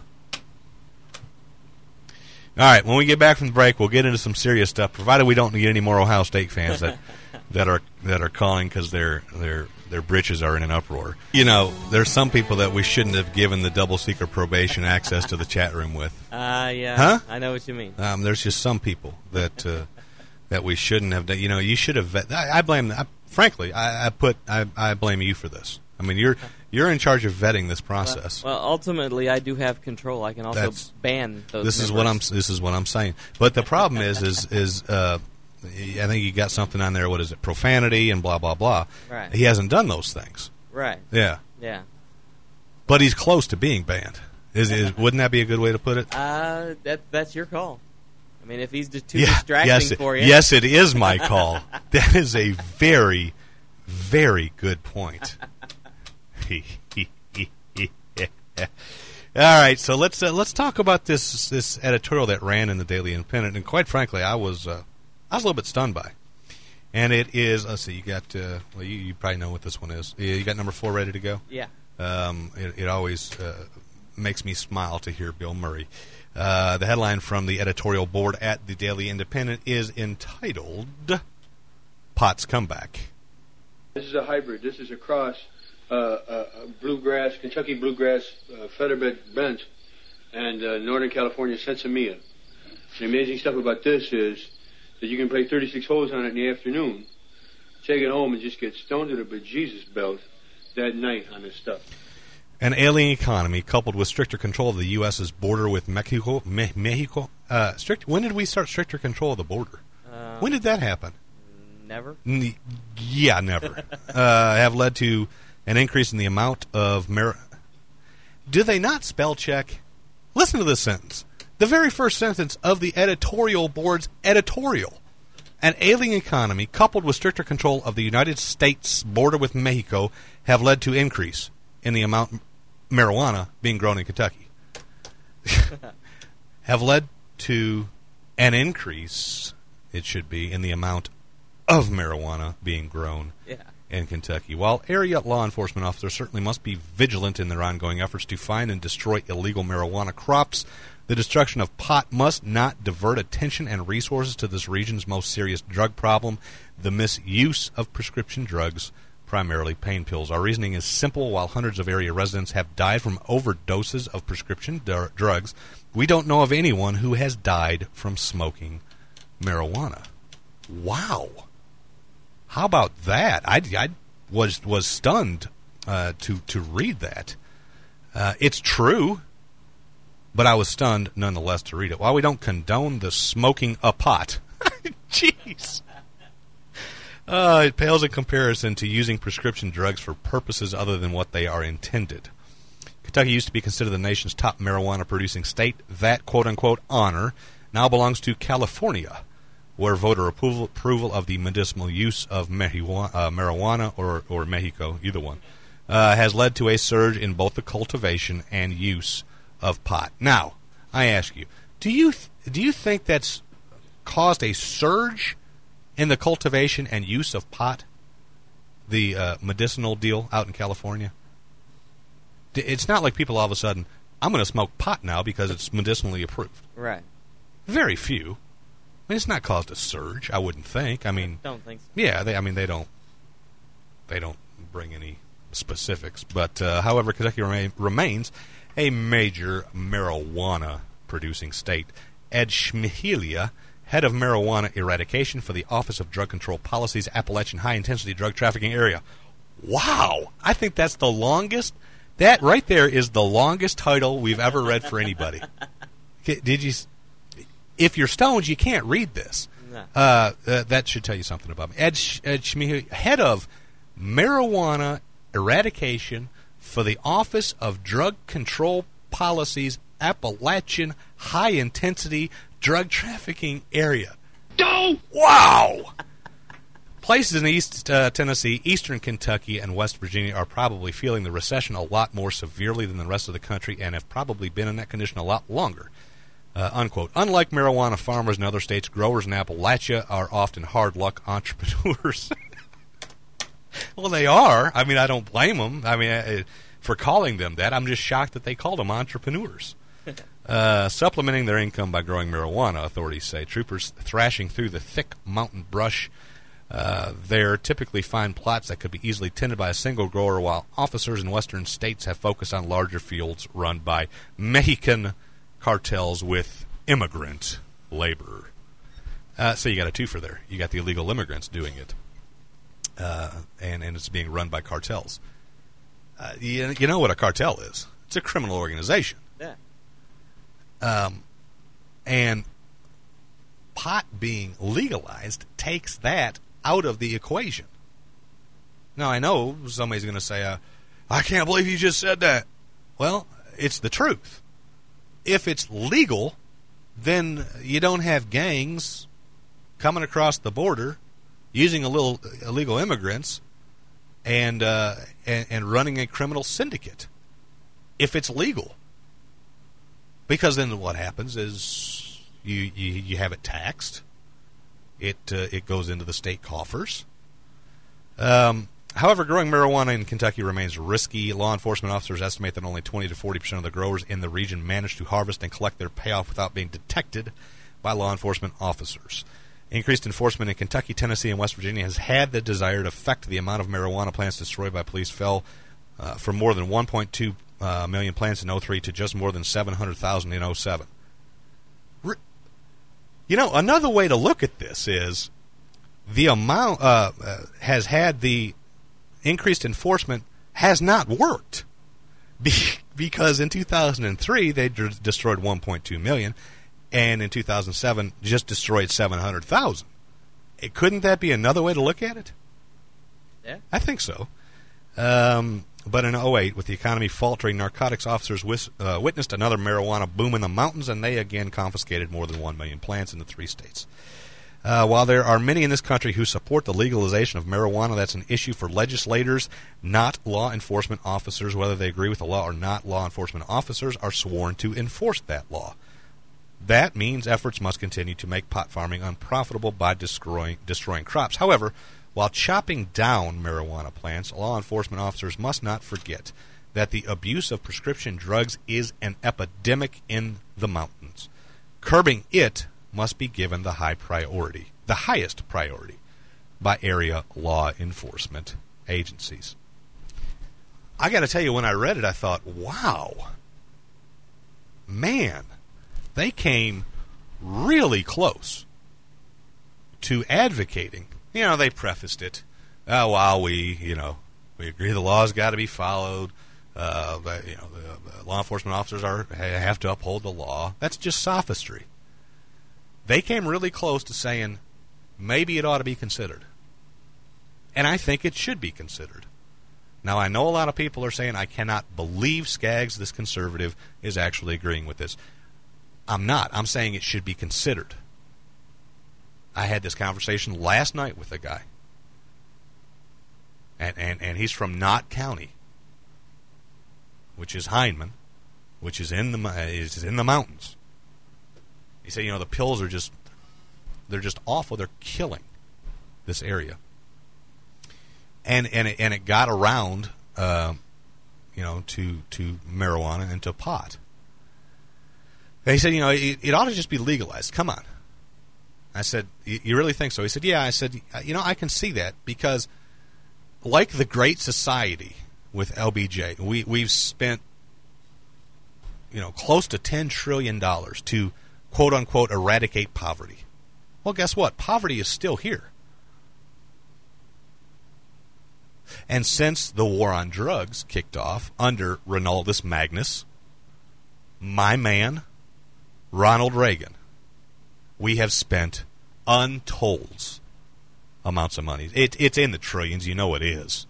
All right, when we get back from the break, we'll get into some serious stuff, provided we don't get any more Ohio State fans that that are that are calling because their their their britches are in an uproar. You know, there's some people that we shouldn't have given the double secret probation access to the chat room with. Uh, yeah. Huh? I know what you mean. Um, there's just some people that uh, that we shouldn't have done. You know, you should have. Vet- I, I blame. I, frankly, I, I put. I, I blame you for this. I mean, you're you're in charge of vetting this process. Well, well ultimately, I do have control. I can also That's, ban those. This members. is what I'm. This is what I'm saying. But the problem is, is, is uh, I think you got something on there. What is it? Profanity and blah blah blah. Right. He hasn't done those things. Right. Yeah. Yeah. But he's close to being banned. Is, is wouldn't that be a good way to put it? Uh, that that's your call. I mean, if he's just too Yeah, distracting yes, for you. Yes, it is my call. That is a very, very good point. All right, so let's uh, let's talk about this this editorial that ran in the Daily Independent, and quite frankly, I was uh, I was a little bit stunned by. And it is. Let's see. You got. Uh, well, you, you probably know what this one is. You got number four ready to go. Yeah. Um, it, it always uh, makes me smile to hear Bill Murray. Uh, the headline from the editorial board at the Daily Independent is entitled "Pot's Comeback." This is a hybrid. This is a cross, uh, uh, bluegrass, Kentucky bluegrass, uh, featherbed Brent, and uh, Northern California Sensimilla. The amazing stuff about this is that you can play thirty-six holes on it in the afternoon, take it home, and just get stoned to the bejesus belt that night on this stuff. An ailing economy coupled with stricter control of the U S's border with Mexico. Me- Mexico. Uh, strict. When did we start stricter control of the border? Uh, when did that happen? Never. N- yeah, never. uh, have led to an increase in the amount of mar- Do they not spell check? Listen to this sentence. The very first sentence of the editorial board's editorial. An ailing economy coupled with stricter control of the United States border with Mexico have led to increase in the amount of marijuana being grown in Kentucky. Have led to an increase, it should be, in the amount of marijuana being grown Yeah. in Kentucky. While area law enforcement officers certainly must be vigilant in their ongoing efforts to find and destroy illegal marijuana crops, the destruction of pot must not divert attention and resources to this region's most serious drug problem, the misuse of prescription drugs, primarily pain pills. Our reasoning is simple. While hundreds of area residents have died from overdoses of prescription d- drugs, we don't know of anyone who has died from smoking marijuana. Wow. How about that? I, I was was stunned uh, to to read that. Uh, it's true. but I was stunned nonetheless to read it. While we don't condone the smoking a pot, jeez, uh, it pales in comparison to using prescription drugs for purposes other than what they are intended. Kentucky used to be considered the nation's top marijuana-producing state. That quote-unquote honor now belongs to California, where voter approval, approval of the medicinal use of marijuana, uh, marijuana or, or Mexico, either one, uh, has led to a surge in both the cultivation and use of pot. Now, I ask you, do you th- do you think that's caused a surge in the cultivation and use of pot, the uh, medicinal deal out in California? D- It's not like people all of a sudden, I'm going to smoke pot now because it's medicinally approved. Right. Very few. I mean, it's not caused a surge, I wouldn't think. I mean, Don't think so. yeah, they, I mean, they don't, they don't bring any specifics. But, uh, however, Kentucky remain, remains a major marijuana-producing state. Ed Schmihelia, head of marijuana eradication for the Office of Drug Control Policy's Appalachian High-Intensity Drug Trafficking Area. Wow! I think that's the longest. That right there is the longest title we've ever read for anybody. Did you? If you're stoned, you can't read this. No. Uh, uh, that should tell you something about me. Ed, Sh- Ed Schmihelia, head of marijuana eradication for the Office of Drug Control Policy's Appalachian High-Intensity Drug Trafficking Area. Oh, wow! Places in East uh, Tennessee, Eastern Kentucky, and West Virginia are probably feeling the recession a lot more severely than the rest of the country and have probably been in that condition a lot longer. Uh, unquote. Unlike marijuana farmers in other states, growers in Appalachia are often hard luck entrepreneurs. Well, they are. I mean, I don't blame them. I mean, uh, for calling them that. I'm just shocked that they called them entrepreneurs. Uh, supplementing their income by growing marijuana, authorities say. Troopers thrashing through the thick mountain brush uh, there typically find plots that could be easily tended by a single grower, while officers in western states have focused on larger fields run by Mexican cartels with immigrant labor. Uh, so you got a twofer there. You got the illegal immigrants doing it. Uh, and, and it's being run by cartels. Uh, you, you know what a cartel is. It's a criminal organization. Yeah. Um, and pot being legalized takes that out of the equation. Now, I know somebody's going to say, uh, I can't believe you just said that. Well, it's the truth. If it's legal, then you don't have gangs coming across the border using a little illegal immigrants and, uh, and and running a criminal syndicate. If it's legal, because then what happens is you you, you have it taxed. It uh, it goes into the state coffers. Um, however, growing marijuana in Kentucky remains risky. Law enforcement officers estimate that only twenty to forty percent of the growers in the region manage to harvest and collect their payoff without being detected by law enforcement officers. Increased enforcement in Kentucky, Tennessee, and West Virginia has had the desired effect. The amount of marijuana plants destroyed by police fell uh, from more than one point two uh, million plants in oh three to just more than seven hundred thousand in oh seven. Re- you know, another way to look at this is the amount uh, uh, has had the increased enforcement has not worked Be- because in two thousand three they d- destroyed one point two million. And in two thousand seven, just destroyed seven hundred thousand. Couldn't that be another way to look at it? Yeah. I think so. Um, but in oh eight, with the economy faltering, narcotics officers wis- uh, witnessed another marijuana boom in the mountains, and they again confiscated more than one million plants in the three states. Uh, while there are many in this country who support the legalization of marijuana, that's an issue for legislators, not law enforcement officers. Whether they agree with the law or not, law enforcement officers are sworn to enforce that law. That means efforts must continue to make pot farming unprofitable by destroying, destroying crops. However, while chopping down marijuana plants, law enforcement officers must not forget that the abuse of prescription drugs is an epidemic in the mountains. Curbing it must be given the high priority, the highest priority, by area law enforcement agencies. I got to tell you, when I read it, I thought, wow, man, they came really close to advocating. You know, they prefaced it, oh, while we, you know, we agree the law's got to be followed, Uh, that, you know, the, the law enforcement officers are have to uphold the law. That's just sophistry. They came really close to saying maybe it ought to be considered. And I think it should be considered. Now, I know a lot of people are saying, I cannot believe Skaggs, this conservative, is actually agreeing with this. I'm not. I'm saying it should be considered. I had this conversation last night with a guy. And, and, and he's from Knott County, which is Hindman, which is in the is in the mountains. He said, you know, the pills are just, they're just awful. They're killing this area. And and it, and it got around, uh, you know, to to marijuana and to pot. And he said, you know, it, it ought to just be legalized. Come on. I said, you really think so? He said, yeah. I said, you know, I can see that because, like the Great Society with L B J, we we've spent, you know, close to ten trillion dollars to quote unquote eradicate poverty. Well, guess what? Poverty is still here. And since the war on drugs kicked off under Ronaldus Magnus, my man, Ronald Reagan, we have spent untold amounts of money. It, it's in the trillions, you know it is.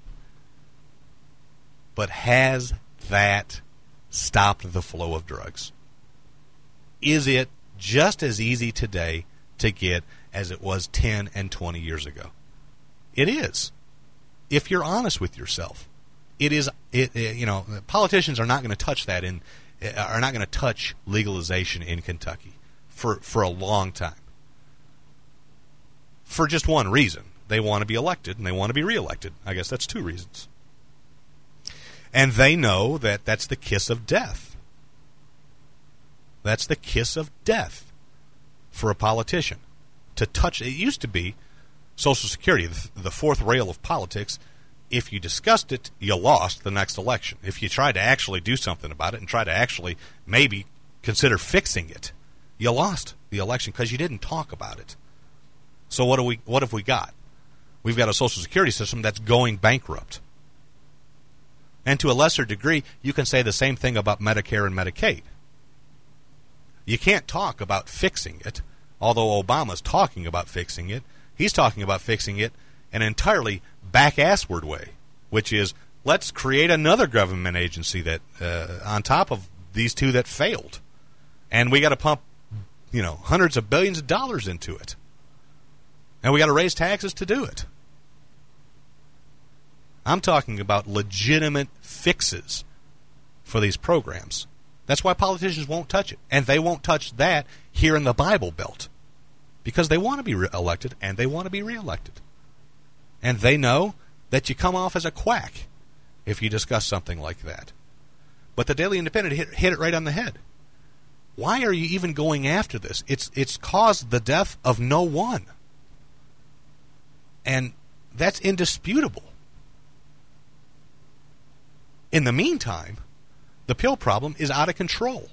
But has that stopped the flow of drugs? Is it just as easy today to get as it was ten and twenty years ago? It is. If you're honest with yourself, it is. It, it you know, politicians are not going to touch that in, are not going to touch legalization in Kentucky for for a long time. For just one reason, they want to be elected and they want to be reelected. I guess that's two reasons. And they know that that's the kiss of death. That's the kiss of death for a politician to touch. It used to be Social Security, the, the fourth rail of politics. If you discussed it, you lost the next election. If you tried to actually do something about it and try to actually maybe consider fixing it, you lost the election because you didn't talk about it. So what do we? What have we got? We've got a Social Security system that's going bankrupt. And to a lesser degree, you can say the same thing about Medicare and Medicaid. You can't talk about fixing it, although Obama's talking about fixing it. He's talking about fixing it an entirely back-assward way, which is let's create another government agency that uh, on top of these two that failed. And we got to pump, you know, hundreds of billions of dollars into it. And we got to raise taxes to do it. I'm talking about legitimate fixes for these programs. That's why politicians won't touch it. And they won't touch that here in the Bible Belt. Because they want to be re- elected and they want to be reelected. And they know that you come off as a quack if you discuss something like that. But the Daily Independent hit, hit it right on the head. Why are you even going after this? It's it's caused the death of no one. And that's indisputable. In the meantime, the pill problem is out of control.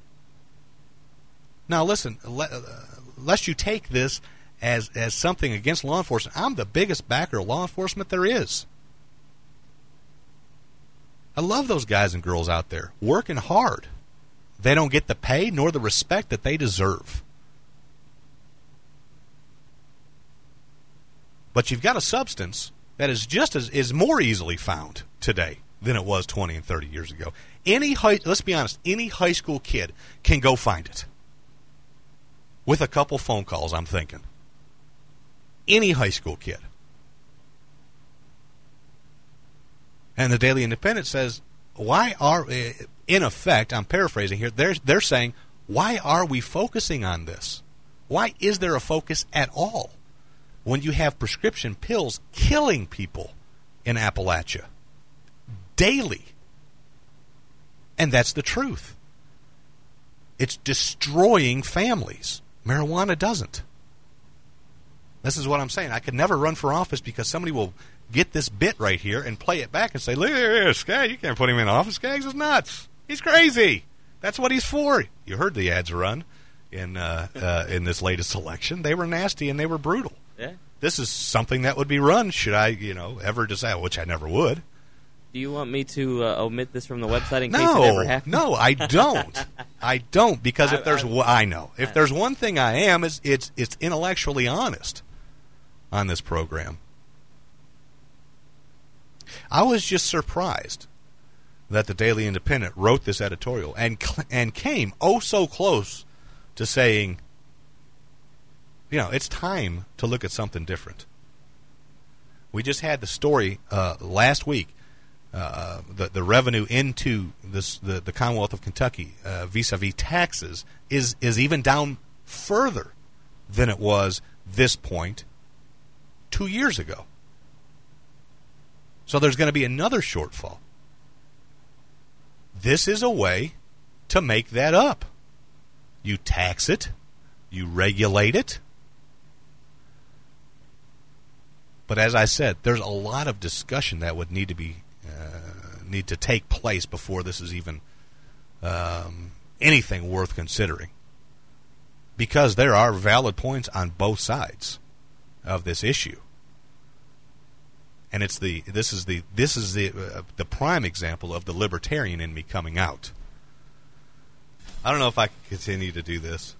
Now listen, le- uh, lest you take this as, as something against law enforcement, I'm the biggest backer of law enforcement there is. I love those guys and girls out there working hard. They don't get the pay nor the respect that they deserve. But you've got a substance that is just as is more easily found today than it was twenty and thirty years ago. Any high, let's be honest, any high school kid can go find it. With a couple phone calls, I'm thinking. Any high school kid. And the Daily Independent says, why are, in effect, I'm paraphrasing here, they're, they're saying, why are we focusing on this? Why is there a focus at all when you have prescription pills killing people in Appalachia daily? And that's the truth. It's destroying families. Marijuana doesn't. This is what I'm saying. I could never run for office because somebody will get this bit right here and play it back and say, look at this, Skaggs, you can't put him in office. Skaggs is nuts. He's crazy. That's what he's for. You heard the ads run in uh, uh, in this latest election. They were nasty and they were brutal. Yeah. This is something that would be run should I, you know, ever decide, which I never would. Do you want me to uh, omit this from the website in case No, it ever happens? no, I don't. I don't because if I- there's I- one- I know if there's one thing I am is it's it's intellectually honest on this program. I was just surprised that the Daily Independent wrote this editorial and cl- and came oh so close to saying, you know, it's time to look at something different. We just had the story uh, last week. Uh, the the revenue into this the, the Commonwealth of Kentucky uh, vis-a-vis taxes is is even down further than it was this point two years ago. So there's going to be another shortfall. This is a way to make that up. You tax it, you regulate it. But as I said, there's a lot of discussion that would need to be uh, need to take place before this is even um, anything worth considering. Because there are valid points on both sides of this issue, and it's the this is the this is the uh, the prime example of the libertarian in me coming out. I don't know if I can continue to do this,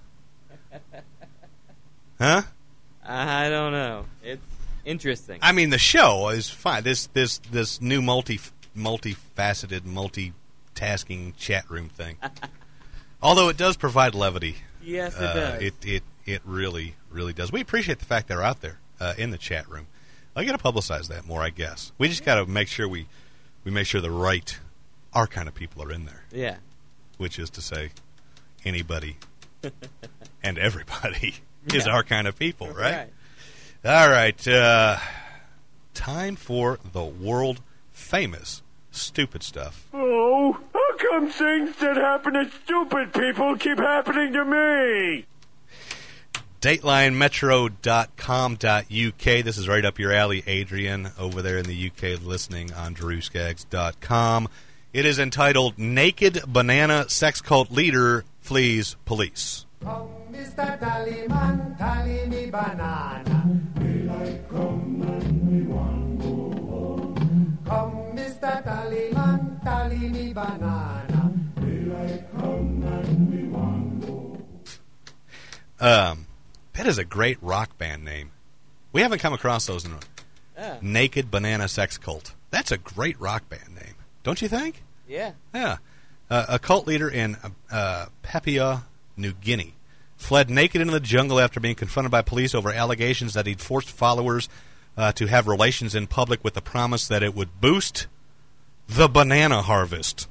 huh? I don't know. It's interesting. I mean, the show is fine. This this this new multi multifaceted, multitasking chat room thing. Although it does provide levity. Yes, it uh, does. It it it really really does. We appreciate the fact they're out there uh, in the chat room. I got to publicize that more, I guess. We just got to make sure we we make sure the right our kind of people are in there. Yeah. Which is to say, anybody and everybody is Yeah. our kind of people, right? Right. All right. Uh, time for the world famous stupid stuff. Oh, how come things that happen to stupid people keep happening to me? Dateline Metro dot com dot U K. This is right up your alley, Adrian, over there in the U K, listening on Drew Skaggs dot com. It is entitled Naked Banana Sex Cult Leader Flees Police. Come, Mister Tallyman, tally me banana. Daylight come and we want go home. Come, Mister Tallyman, tally me banana. Daylight come and we want go home. Um, that is a great rock band name. We haven't come across those in a Yeah. Naked Banana Sex Cult. That's a great rock band name, don't you think? Yeah. Yeah. Uh, a cult leader in uh, Papua New Guinea fled naked into the jungle after being confronted by police over allegations that he'd forced followers uh, to have relations in public with the promise that it would boost the banana harvest.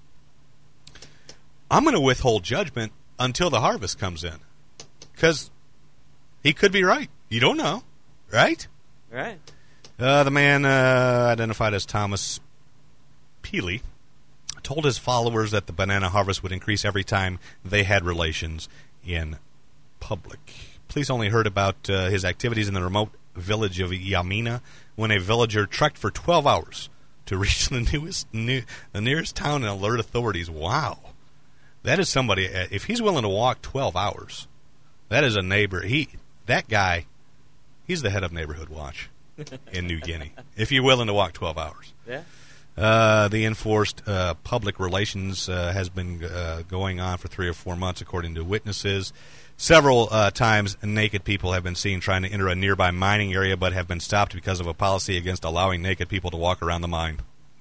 I'm going to withhold judgment until the harvest comes in, because he could be right. You don't know, right? Right. Uh, the man uh, identified as Thomas Peely told his followers that the banana harvest would increase every time they had relations in public. Police only heard about uh, his activities in the remote village of Yamina when a villager trekked for twelve hours to reach the newest, new, the nearest town and alert authorities. Wow. That is somebody, if he's willing to walk twelve hours, that is a neighbor. He, that guy, he's the head of Neighborhood Watch in New Guinea, if you're willing to walk twelve hours. Yeah. Uh, the enforced uh, public relations uh, has been uh, going on for three or four months, according to witnesses. Several uh, times, naked people have been seen trying to enter a nearby mining area, but have been stopped because of a policy against allowing naked people to walk around the mine.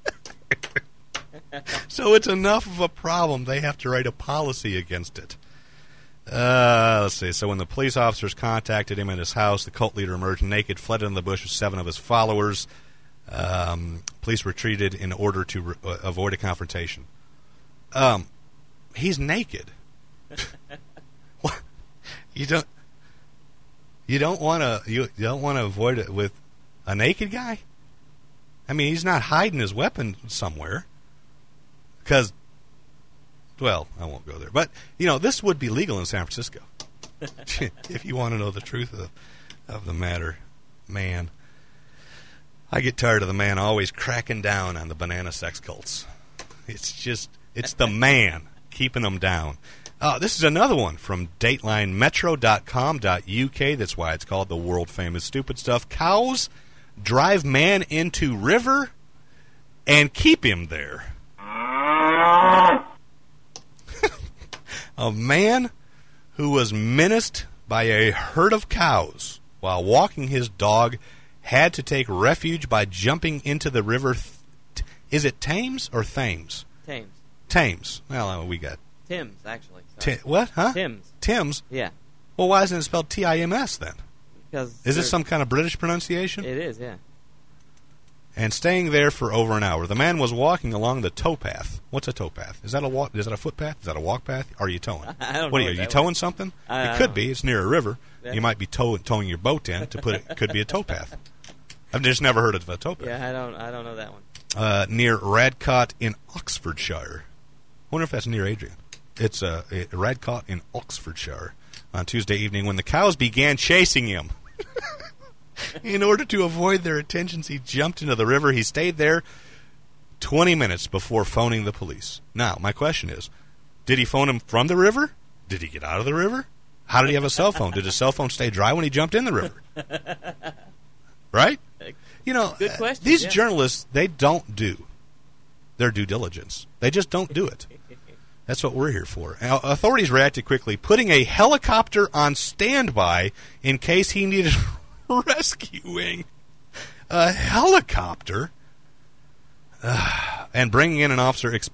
So it's enough of a problem, they have to write a policy against it. Uh, let's see. So when the police officers contacted him at his house, the cult leader emerged naked, fled into the bush with seven of his followers. Um, police retreated in order to re- uh, avoid a confrontation. Um, he's naked. What? You don't. You don't want to. You, you don't want to avoid it with a naked guy. I mean, he's not hiding his weapon somewhere. Because, well, I won't go there. But you know, this would be legal in San Francisco. If you want to know the truth of the, of the matter, man. I get tired of the man always cracking down on the banana sex cults. It's just, it's the man keeping them down. Uh, this is another one from Dateline Metro dot com dot U K. That's why it's called the world famous stupid stuff. Cows drive man into river and keep him there. A man who was menaced by a herd of cows while walking his dog had to take refuge by jumping into the river. Th- is it Thames or Thames? Thames. Thames. Well, uh, we got... Thames, actually. T- what, huh? Thames. Thames? Yeah. Well, why isn't it spelled T I M S then? Because is this some kind of British pronunciation? It is, yeah. And staying there for over an hour. The man was walking along the towpath. What's a towpath? Is that a walk? Is that a footpath? Is that a walk path? Or are you towing? I don't what know. Are you, are you way. towing something? I, it could be. It's near a river. Yeah. You might be tow- towing your boat in to put it. Could be a towpath. I've just never heard of a towpath. Yeah, I don't. I don't know that one. Uh, near Radcott in Oxfordshire. I wonder if that's near Adrian. It's uh, Radcott in Oxfordshire on Tuesday evening when the cows began chasing him. In order to avoid their attentions, he jumped into the river. He stayed there twenty minutes before phoning the police. Now, my question is, did he phone him from the river? Did he get out of the river? How did he have a cell phone? Did his cell phone stay dry when he jumped in the river? Right? You know, Good question, these yeah. journalists, they don't do their due diligence. They just don't do it. That's what we're here for. Now, authorities reacted quickly, putting a helicopter on standby in case he needed rescuing. A helicopter? Uh, and bringing in an officer. Exp-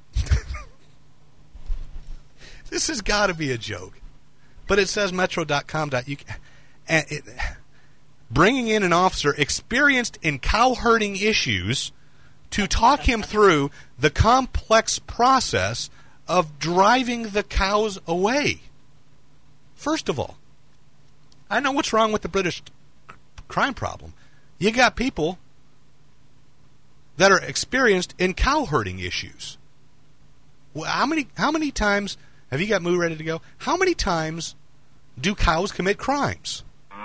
this has got to be a joke. But it says metro dot com. U K. And it, bringing in an officer experienced in cow herding issues to talk him through the complex process of driving the cows away. First of all, I know what's wrong with the British crime problem. You got people that are experienced in cow herding issues. Well, how many how many times have you got Moo ready to go? How many times do cows commit crimes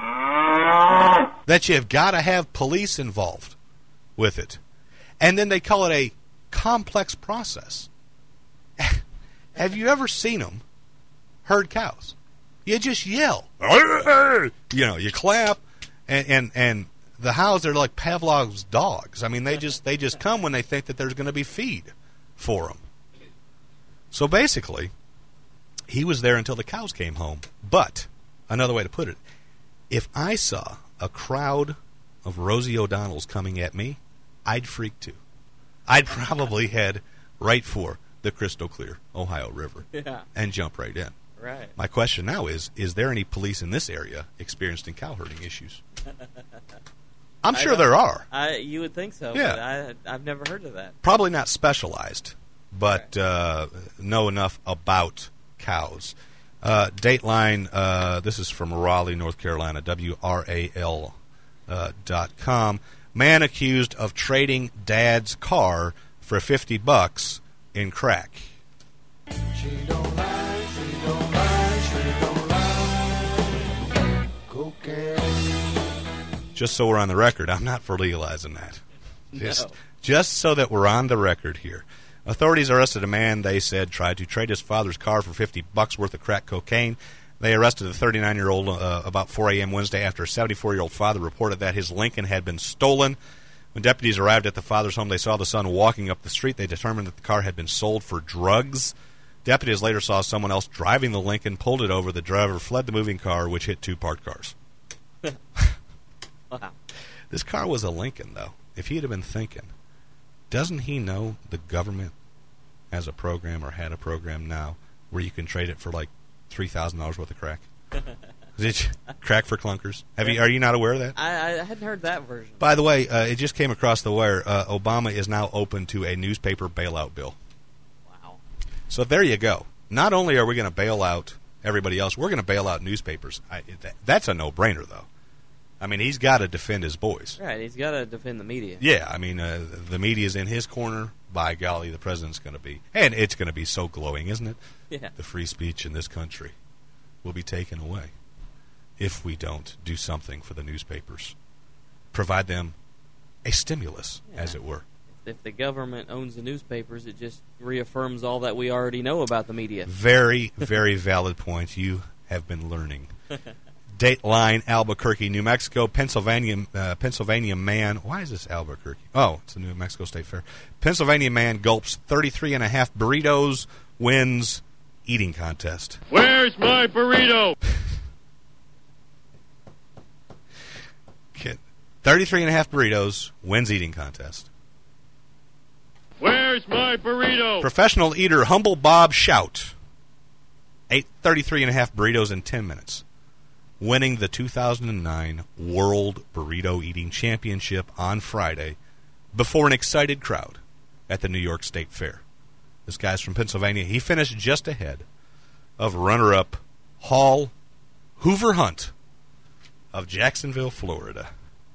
that you've got to have police involved with it? And then they call it a complex process. Have you ever seen them herd cows? You just yell. You know, you clap, and, and, and the cows are like Pavlov's dogs. I mean, they just they just come when they think that there's going to be feed for them. So basically, he was there until the cows came home. But, another way to put it, if I saw a crowd of Rosie O'Donnells coming at me, I'd freak too. I'd probably head right for the crystal clear Ohio River Yeah. and jump right in. Right. My question now is, is there any police in this area experienced in cow herding issues? I'm I sure don't- there are. I you would think so. Yeah. But I I've never heard of that. Probably not specialized, but uh, know enough about cows. Uh, Dateline, uh, this is from Raleigh, North Carolina, W R A L uh, dot com. Man accused of trading dad's car for fifty bucks in crack. She don't lie, she don't lie, she don't lie. Cocaine. Just so we're on the record, I'm not for legalizing that. Just, No. just so that we're on the record here. Authorities arrested a man they said tried to trade his father's car for fifty bucks worth of crack cocaine. They arrested a thirty-nine-year-old uh, about four a.m. Wednesday after a seventy-four-year-old father reported that his Lincoln had been stolen. When deputies arrived at the father's home, they saw the son walking up the street. They determined that the car had been sold for drugs. Deputies later saw someone else driving the Lincoln, pulled it over. The driver fled the moving car, which hit two parked cars. Wow. This car was a Lincoln, though. If he'd have been thinking, doesn't he know the government has a program or had a program now where you can trade it for like three thousand dollars worth of crack? Is it crack for clunkers? Have you? Are you not aware of that? I, I hadn't heard that version. By the way, uh, it just came across the wire. Uh, Obama is now open to a newspaper bailout bill. Wow. So there you go. Not only are we going to bail out everybody else, we're going to bail out newspapers. I, that, that's a no-brainer, though. I mean, he's got to defend his boys. Right, he's got to defend the media. Yeah, I mean, uh, the media's in his corner. By golly, the president's going to be. And it's going to be so glowing, isn't it? Yeah. The free speech in this country will be taken away if we don't do something for the newspapers. Provide them a stimulus, Yeah. as it were. If the government owns the newspapers, it just reaffirms all that we already know about the media. Very, very valid point. You have been learning. Dateline, Albuquerque, New Mexico, Pennsylvania, uh, Pennsylvania man. Why is this Albuquerque? Oh, it's the New Mexico State Fair. Pennsylvania man gulps thirty-three and a half burritos, wins eating contest. Where's my burrito? Kid, thirty-three and a half burritos, wins eating contest. Where's my burrito? Professional eater Humble Bob Shout ate thirty-three and a half burritos in ten minutes, winning the two thousand nine World Burrito Eating Championship on Friday before an excited crowd at the New York State Fair. This guy's from Pennsylvania. He finished just ahead of runner-up Hall Hoover Hunt of Jacksonville, Florida.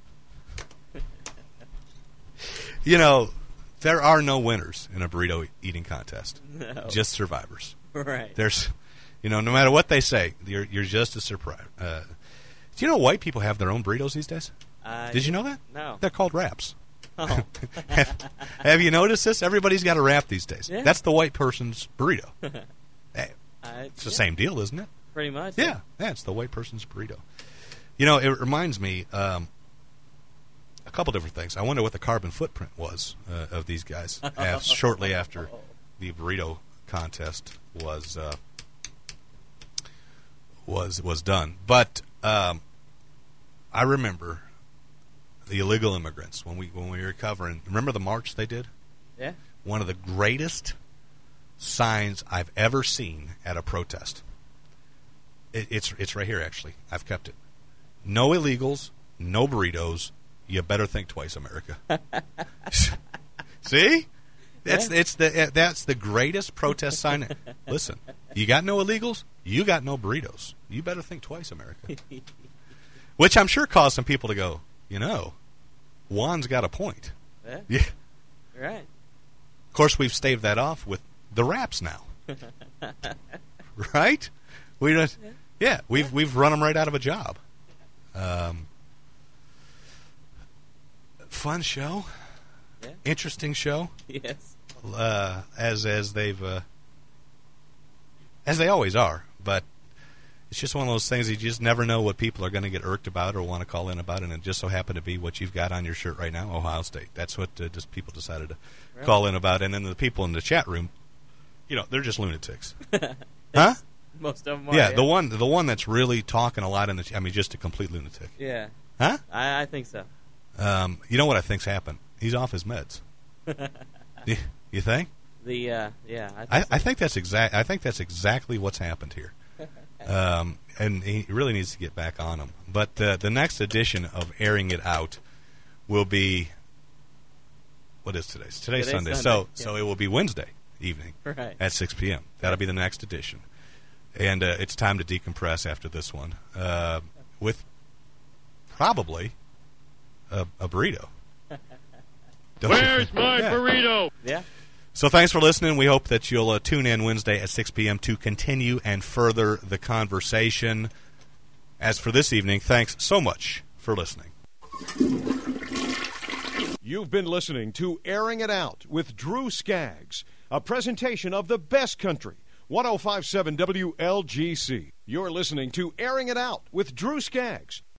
You know, there are no winners in a burrito eating contest. No. Just survivors. Right. There's, you know, no matter what they say, you're you're just a surprise. Uh, do you know white people have their own burritos these days? Uh, Did you know that? No. They're called wraps. Oh. have, have you noticed this? Everybody's got a wrap these days. Yeah. That's the white person's burrito. Hey, Uh, it's the yeah, same deal, isn't it? Pretty much. Yeah, yeah, it's the white person's burrito. You know, it reminds me um, a couple different things. I wonder what the carbon footprint was uh, of these guys as, shortly after the burrito contest was uh, was was done. But um, I remember the illegal immigrants when we when we were covering. Remember the march they did? Yeah. One of the greatest signs I've ever seen at a protest. It, it's it's right here, actually. I've kept it. No illegals, no burritos. You better think twice, America. See? That's Yeah. it's the that's the greatest protest sign. Listen, you got no illegals, you got no burritos. You better think twice, America. Which I'm sure caused some people to go, you know, Juan's got a point. Yeah. Yeah. Right. Of course, we've staved that off with the wraps now. Right? We just, yeah, we've we've run them right out of a job. Um, fun show, Yeah. interesting show. Yes. Uh, as as they've uh, as they always are, but it's just one of those things you just never know what people are going to get irked about or want to call in about, and it just so happened to be what you've got on your shirt right now, Ohio State. That's what uh, just people decided to Right. call in about, and then the people in the chat room, you know, they're just lunatics, huh? Most of them are. Yeah, the one the one that's really talking a lot in the ch- I mean, just a complete lunatic, Yeah. huh? I, I think so. Um, you know what I think's happened? He's off his meds. you, you think? The uh, yeah. I think, I, so. I think that's exact. I think that's exactly what's happened here. Um, and he really needs to get back on them. But uh, the next edition of Airing It Out will be, what is today? Today's, Today's Sunday. Sunday, So yeah. so it will be Wednesday evening Right. at six p.m. That'll be the next edition. And uh, it's time to decompress after this one uh, with probably a, a burrito. Don't you Where's think? my Yeah. burrito? Yeah. So thanks for listening. We hope that you'll uh, tune in Wednesday at six p.m. to continue and further the conversation. As for this evening, thanks so much for listening. You've been listening to Airing It Out with Drew Skaggs, a presentation of the best country, one oh five point seven W L G C. You're listening to Airing It Out with Drew Skaggs.